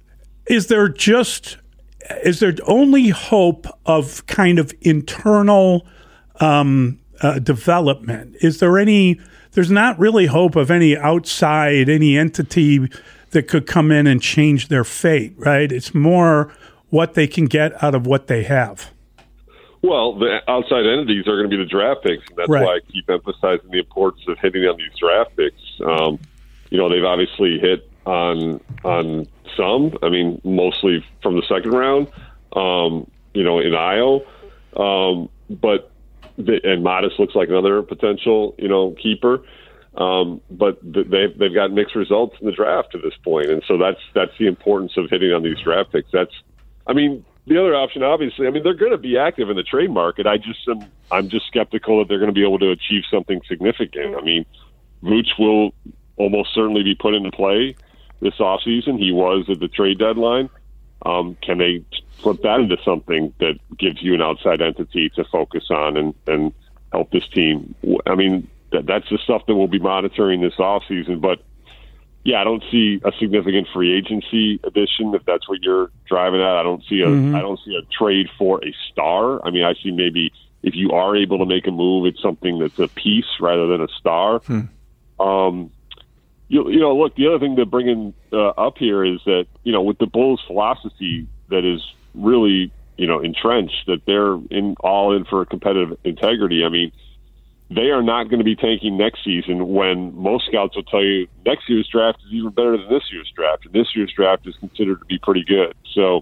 is there just... Is there only hope of kind of internal um, uh, development? Is there any, there's not really hope of any outside, any entity that could come in and change their fate, right? It's more what they can get out of what they have. Well, the outside entities are going to be the draft picks, and that's right. why I keep emphasizing the importance of hitting on these draft picks. Um, you know, they've obviously hit on on some, I mean, mostly from the second round, um, you know, in Io. Um, but, the, and Modest looks like another potential, you know, keeper. Um, but they've, they've got mixed results in the draft to this point. And so that's, that's the importance of hitting on these draft picks. That's, I mean, the other option, obviously, I mean, they're going to be active in the trade market. I just am, I'm just skeptical that they're going to be able to achieve something significant. I mean, Vooch will almost certainly be put into play this offseason. He was at the trade deadline. Um, can they flip that into something that gives you an outside entity to focus on and, and help this team? I mean, that, that's the stuff that we'll be monitoring this offseason. But, yeah, I don't see a significant free agency addition, if that's what you're driving at. I don't see a mm-hmm. I don't see a trade for a star. I mean, I see maybe if you are able to make a move, it's something that's a piece rather than a star. Hmm. Um You, you know, look, the other thing to bring in uh, up here is that, you know, with the Bulls' philosophy that is really, you know, entrenched, that they're in all in for competitive integrity. I mean, they are not going to be tanking next season when most scouts will tell you next year's draft is even better than this year's draft, and this year's draft is considered to be pretty good. So,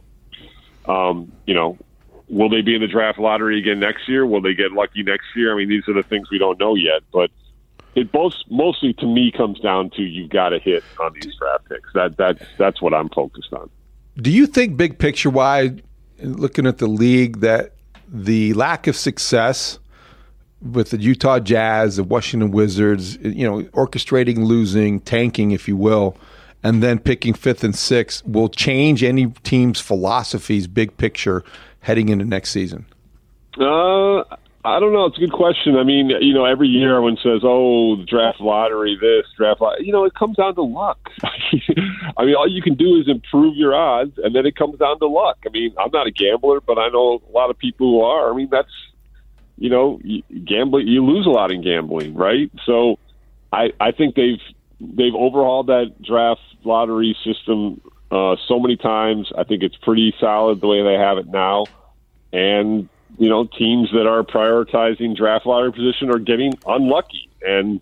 um, you know, will they be in the draft lottery again next year? Will they get lucky next year? I mean, these are the things we don't know yet, but it both mostly to me comes down to you've got to hit on these draft picks. That that's that's what I'm focused on. Do you think, big picture wide, looking at the league, that the lack of success with the Utah Jazz, the Washington Wizards, you know, orchestrating losing, tanking, if you will, and then picking fifth and sixth, will change any team's philosophies, big picture, heading into next season? Uh, I don't know. It's a good question. I mean, you know, every year everyone says, oh, the draft lottery, this, draft lottery. You know, it comes down to luck. I mean, all you can do is improve your odds, and then it comes down to luck. I mean, I'm not a gambler, but I know a lot of people who are. I mean, that's, you know, gambling, you lose a lot in gambling, right? So I, I think they've they've overhauled that draft lottery system uh, so many times. I think it's pretty solid the way they have it now. And you know, teams that are prioritizing draft lottery position are getting unlucky. And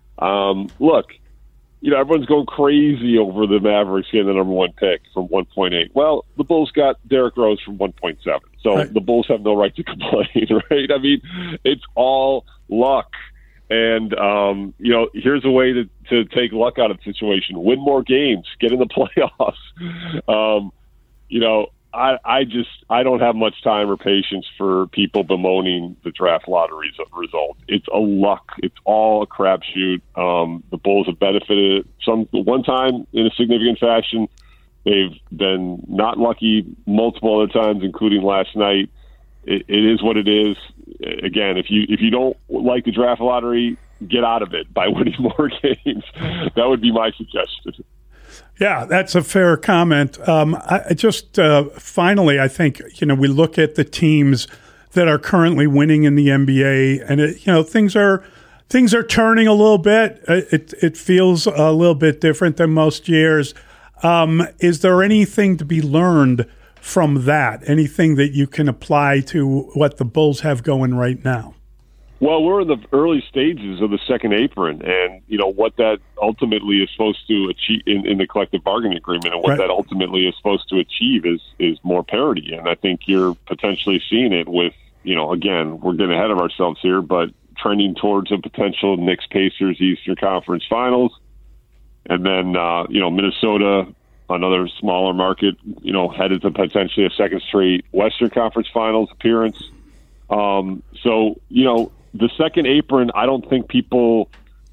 um, look, you know, everyone's going crazy over the Mavericks getting the number one pick from one point eight. Well, the Bulls got Derrick Rose from one point seven. So right. The Bulls have no right to complain, right? I mean, it's all luck. And, um, you know, here's a way to, to take luck out of the situation. Win more games. Get in the playoffs. um, you know, I, I just I don't have much time or patience for people bemoaning the draft lottery result. It's a luck. It's all a crapshoot. Um, the Bulls have benefited some one time in a significant fashion. They've been not lucky multiple other times, including last night. It, it is what it is. Again, if you if you don't like the draft lottery, get out of it by winning more games. That would be my suggestion. Yeah, that's a fair comment. Um, I just uh, finally, I think, you know, we look at the teams that are currently winning in the N B A, and it, you know, things are things are turning a little bit. It it feels a little bit different than most years. Um, is there anything to be learned from that? Anything that you can apply to what the Bulls have going right now? Well, we're in the early stages of the second apron, and you know what that ultimately is supposed to achieve in, in the collective bargaining agreement, and what right. that ultimately is supposed to achieve is is more parity. And I think you're potentially seeing it with, you know, again, we're getting ahead of ourselves here, but trending towards a potential Knicks Pacers Eastern Conference Finals, and then uh, you know Minnesota, another smaller market, you know, headed to potentially a second straight Western Conference Finals appearance. Um, so you know. The second apron, I don't think people,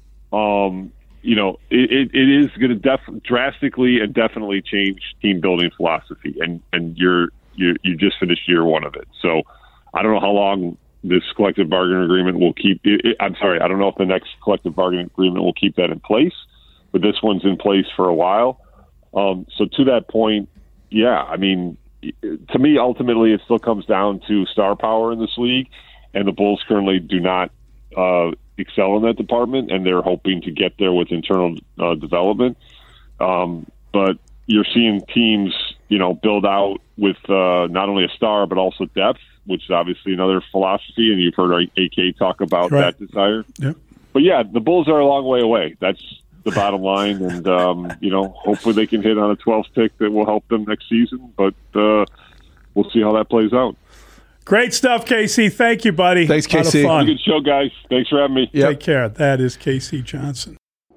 um, you know, it, it, it is going to def- drastically and definitely change team building philosophy. And, and you're, you you just finished year one of it. So I don't know how long this collective bargaining agreement will keep. It, it, I'm sorry, I don't know if the next collective bargaining agreement will keep that in place, but this one's in place for a while. Um, so to that point, yeah, I mean, to me, ultimately, it still comes down to star power in this league. And the Bulls currently do not uh, excel in that department, and they're hoping to get there with internal uh, development. Um, but you're seeing teams, you know, build out with uh, not only a star but also depth, which is obviously another philosophy. And you've heard A K talk about right. that desire. Yep. But yeah, the Bulls are a long way away. That's the bottom line, and um, you know, hopefully they can hit on a twelfth pick that will help them next season. But uh, we'll see how that plays out. Great stuff, K C. Thank you, buddy. Thanks, K C. Good show, guys. Thanks for having me. Yep. Take care. That is K C Johnson.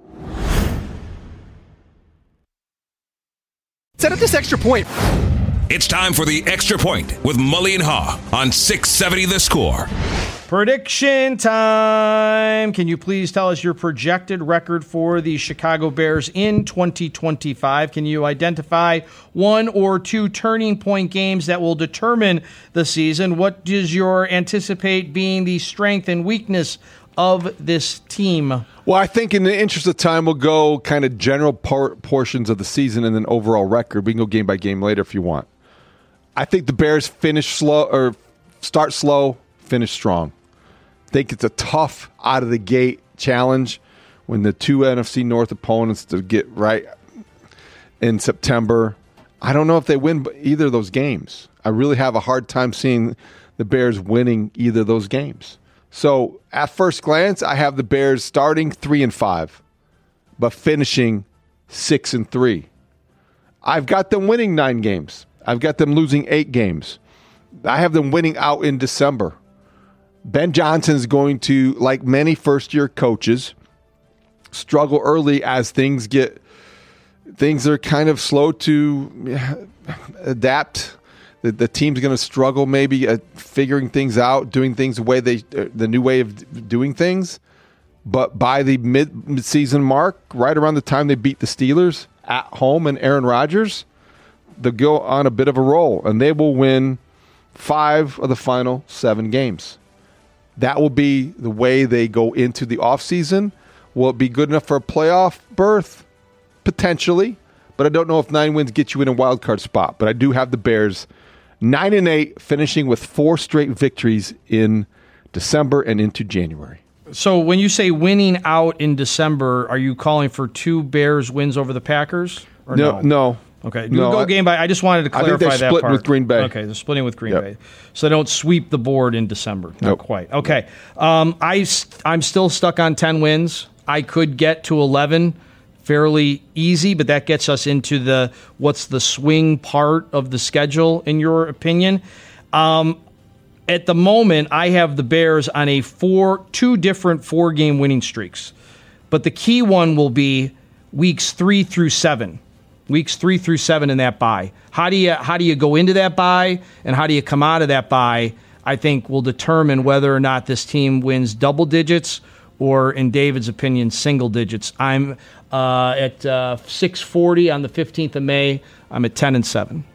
Set up this extra point. It's time for the Extra Point with Mully and Haw on six seventy The Score. Prediction time. Can you please tell us your projected record for the Chicago Bears in twenty twenty-five? Can you identify one or two turning point games that will determine the season? What does your anticipate being the strength and weakness of this team? Well, I think in the interest of time, we'll go kind of general par- portions of the season and then overall record. We can go game by game later if you want. I think the Bears finish slow or start slow, finish strong. I think it's a tough out of the gate challenge when the two N F C North opponents to get right in September. I don't know if they win either of those games. I really have a hard time seeing the Bears winning either of those games. So at first glance, I have the Bears starting three and five, but finishing six and three. I've got them winning nine games. I've got them losing eight games. I have them winning out in December. Ben Johnson is going to, like many first-year coaches, struggle early as things get things are kind of slow to adapt. The, the team's going to struggle maybe at figuring things out, doing things the way they uh, the new way of doing things. But by the mid mid-season mark, right around the time they beat the Steelers at home and Aaron Rodgers, they'll go on a bit of a roll, and they will win five of the final seven games. that will be the way they go into the offseason. Will it be good enough for a playoff berth? Potentially. But I don't know if nine wins get you in a wild card spot. But I do have the Bears nine and eight, finishing with four straight victories in December and into January. So when you say winning out in December, are you calling for two Bears wins over the Packers? Or no, no. no. Okay, no, we'll go I, game by. I just wanted to clarify I think they're that splitting part. with Green Bay. Okay, they're splitting with Green yep. Bay, so they don't sweep the board in December. Not nope. quite. Okay, um, I I'm still stuck on ten wins. I could get to eleven fairly easy, but that gets us into the what's the swing part of the schedule, in your opinion. Um, at the moment, I have the Bears on a four, two different four-game winning streaks, but the key one will be weeks three through seven. Weeks three through seven in that bye. How do you how do you go into that bye, and how do you come out of that bye? I think will determine whether or not this team wins double digits or, in David's opinion, single digits. I'm uh, at uh, six forty on the fifteenth of May. I'm at ten and seven.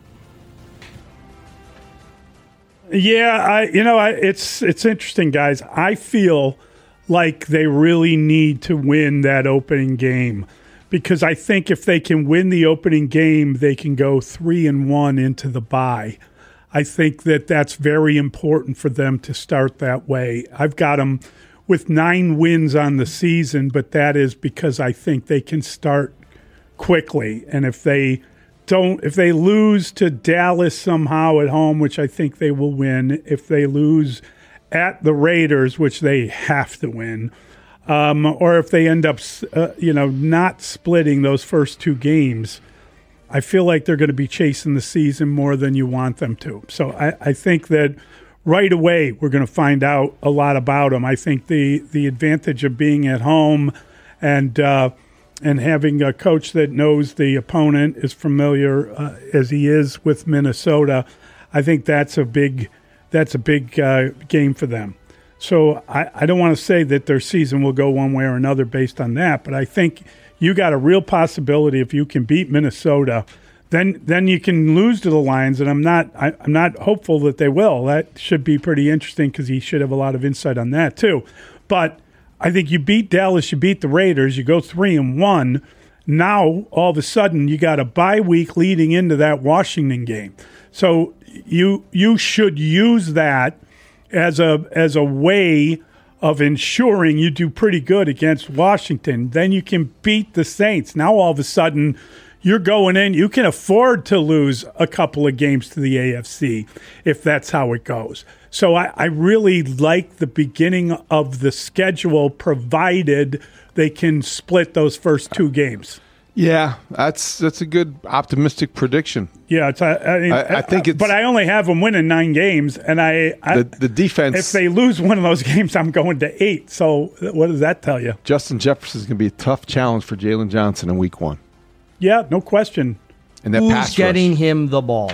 Yeah, I you know I, it's it's interesting, guys. I feel like they really need to win that opening game. Because I think if they can win the opening game, they can go three and one into the bye. I think that that's very important for them to start that way. I've got them with nine wins on the season, but that is because I think they can start quickly. And if they don't, if they lose to Dallas somehow at home, which I think they will win, if they lose at the Raiders, which they have to win. Um, or if they end up, uh, you know, not splitting those first two games, I feel like they're going to be chasing the season more than you want them to. So I, I think that right away we're going to find out a lot about them. I think the the advantage of being at home and uh, and having a coach that knows the opponent, is familiar uh, as he is with Minnesota, I think that's a big that's a big uh, game for them. So I, I don't want to say that their season will go one way or another based on that, but I think you got a real possibility if you can beat Minnesota, then then you can lose to the Lions, and I'm not I, I'm not hopeful that they will. That should be pretty interesting because he should have a lot of insight on that too. But I think you beat Dallas, you beat the Raiders, you go three and one. Now all of a sudden you got a bye week leading into that Washington game, so you you should use that as a as a way of ensuring you do pretty good against Washington. Then you can beat the Saints. Now all of a sudden you're going in, you can afford to lose a couple of games to the A F C if that's how it goes. So I, I really like the beginning of the schedule, provided they can split those first two games. Yeah, that's that's a good optimistic prediction. Yeah, it's, I, I, mean, I, I think it's. But I only have them winning nine games, and I, I the, the defense. If they lose one of those games, I'm going to eight. So what does that tell you? Justin Jefferson is going to be a tough challenge for Jalen Johnson in Week One. Yeah, no question. And that Who's pass getting rush. him the ball?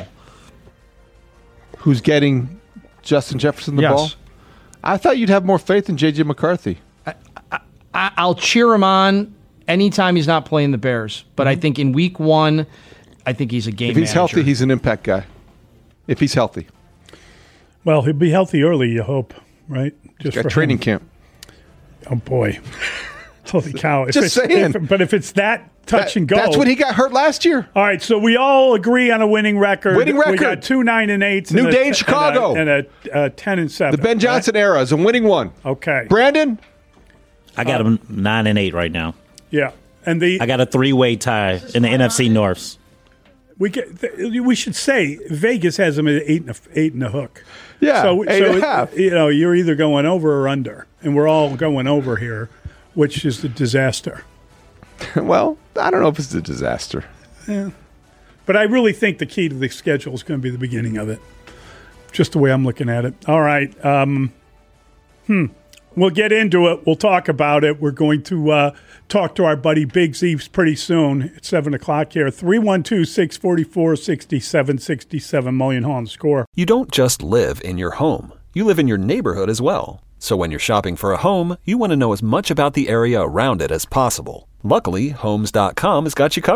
Who's getting Justin Jefferson the yes. ball? I thought you'd have more faith in J J McCarthy. I, I, I'll cheer him on anytime he's not playing the Bears. But mm-hmm. I think in week one, I think he's a game If he's manager. healthy, he's an impact guy. If he's healthy. Well, he'll be healthy early, you hope, right? Just got training him. camp. Oh, boy. Holy cow. If Just saying. If, but if it's that touch that, and go. That's when he got hurt last year. All right, so we all agree on a winning record. Winning record. We got two nine and eights. New and day a, in Chicago. And a, and a uh, ten and seven. The Ben Johnson right? era is a winning one. Okay. Brandon? I got him uh, nine and eight right now. Yeah. And the I got a three-way tie in the N F C Norths. We get, we should say Vegas has them at eight and a, eight and a hook. Yeah, so, eight so and a half. You know, you're either going over or under, and we're all going over here, which is a disaster. Well, I don't know if it's a disaster. Yeah. But I really think the key to the schedule is going to be the beginning of it, just the way I'm looking at it. All right. Um, hmm. We'll get into it. We'll talk about it. We're going to uh, talk to our buddy Big Z pretty soon at seven o'clock here. three one two, six four four, six seven six seven, Mullion Hall and Score. You don't just live in your home. You live in your neighborhood as well. So when you're shopping for a home, you want to know as much about the area around it as possible. Luckily, Homes dot com has got you covered.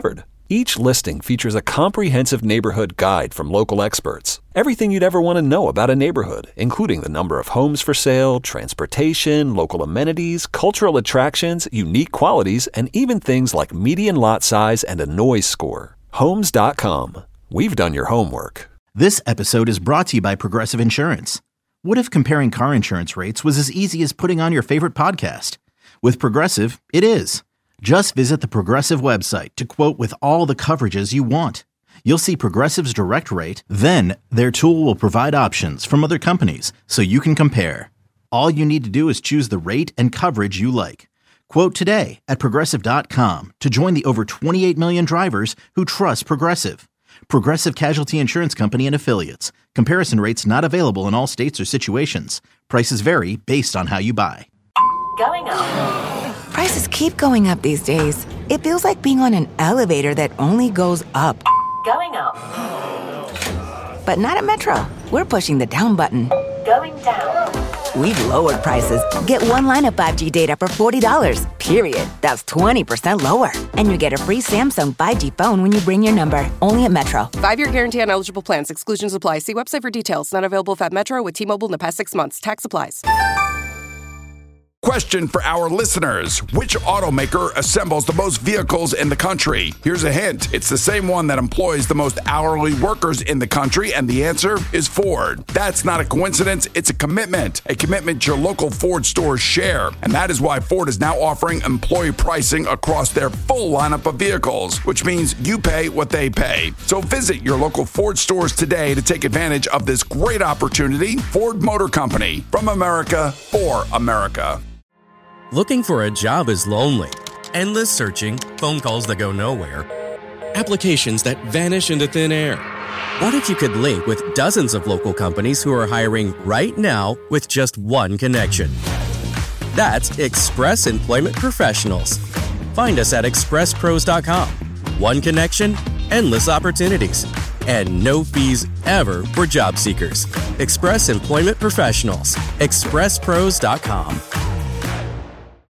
Each listing features a comprehensive neighborhood guide from local experts. Everything you'd ever want to know about a neighborhood, including the number of homes for sale, transportation, local amenities, cultural attractions, unique qualities, and even things like median lot size and a noise score. Homes dot com. We've done your homework. This episode is brought to you by Progressive Insurance. What if comparing car insurance rates was as easy as putting on your favorite podcast? With Progressive, it is. Just visit the Progressive website to quote with all the coverages you want. You'll see Progressive's direct rate, then their tool will provide options from other companies so you can compare. All you need to do is choose the rate and coverage you like. Quote today at Progressive dot com to join the over twenty-eight million drivers who trust Progressive. Progressive Casualty Insurance Company and Affiliates. Comparison rates not available in all states or situations. Prices vary based on how you buy. Going up. Prices keep going up these days. It feels like being on an elevator that only goes up. Going up. But not at Metro. We're pushing the down button. Going down. We've lowered prices. Get one line of five G data for forty dollars, period. That's twenty percent lower. And you get a free Samsung five G phone when you bring your number. Only at Metro. Five-year guarantee on eligible plans. Exclusions apply. See website for details. Not available if at Metro with T-Mobile in the past six months. Tax applies. Question for our listeners. Which automaker assembles the most vehicles in the country? Here's a hint. It's the same one that employs the most hourly workers in the country, and the answer is Ford. That's not a coincidence. It's a commitment. A commitment your local Ford stores share. And that is why Ford is now offering employee pricing across their full lineup of vehicles, which means you pay what they pay. So visit your local Ford stores today to take advantage of this great opportunity. Ford Motor Company. From America, for America. Looking for a job is lonely. Endless searching, phone calls that go nowhere, applications that vanish into thin air. What if you could link with dozens of local companies who are hiring right now with just one connection? That's Express Employment Professionals. Find us at express pros dot com. One connection, endless opportunities, and no fees ever for job seekers. Express Employment Professionals. express pros dot com.